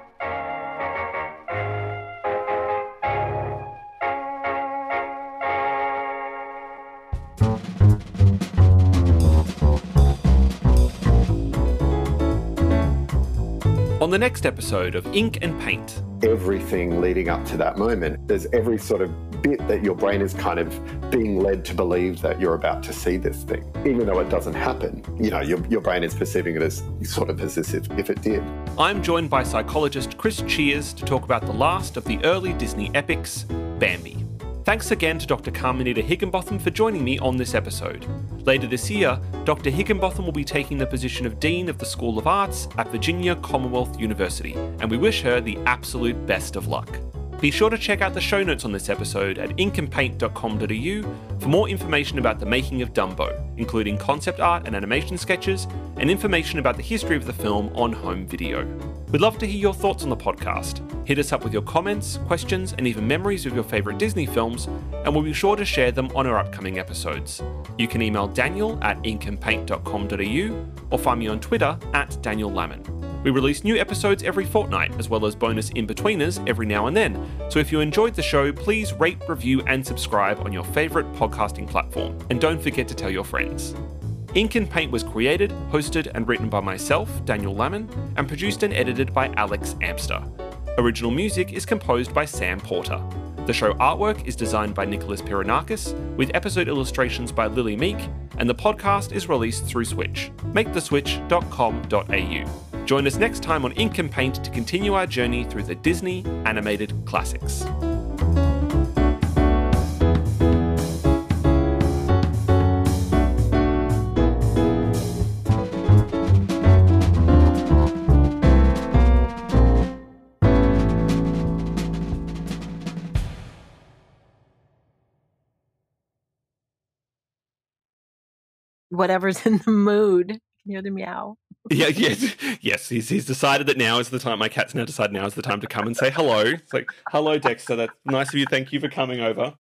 On the next episode of Ink and Paint. Everything leading up to that moment, there's every sort of bit that your brain is kind of being led to believe that you're about to see this thing. Even though it doesn't happen, you know, your, your brain is perceiving it as sort of as if, if it did. I'm joined by psychologist Chris Cheers to talk about the last of the early Disney epics, Bambi. Thanks again to Doctor Carmenita Higginbotham for joining me on this episode. Later this year, Doctor Higginbotham will be taking the position of Dean of the School of Arts at Virginia Commonwealth University, and we wish her the absolute best of luck. Be sure to check out the show notes on this episode at ink and paint dot com dot a u for more information about the making of Dumbo, including concept art and animation sketches, and information about the history of the film on home video. We'd love to hear your thoughts on the podcast. Hit us up with your comments, questions, and even memories of your favourite Disney films, and we'll be sure to share them on our upcoming episodes. You can email Daniel at ink and paint dot com dot a u or find me on Twitter at Daniel Lamon. We release new episodes every fortnight, as well as bonus in-betweeners every now and then, so if you enjoyed the show, please rate, review, and subscribe on your favourite podcasting platform, and don't forget to tell your friends. Ink and Paint was created, hosted, and written by myself, Daniel Lamon, and produced and edited by Alex Amster. Original music is composed by Sam Porter. The show artwork is designed by Nicholas Piranakis, with episode illustrations by Lily Meek, and the podcast is released through Switch, make the switch dot com dot a u. Join us next time on Ink and Paint to continue our journey through the Disney animated classics. whatever's in the mood. You can hear the meow. Yeah, yes, yes. He's he's decided that now is the time. My cat's now decided now is the time to come and say hello. It's like, hello, Dexter. That's nice of you. Thank you for coming over.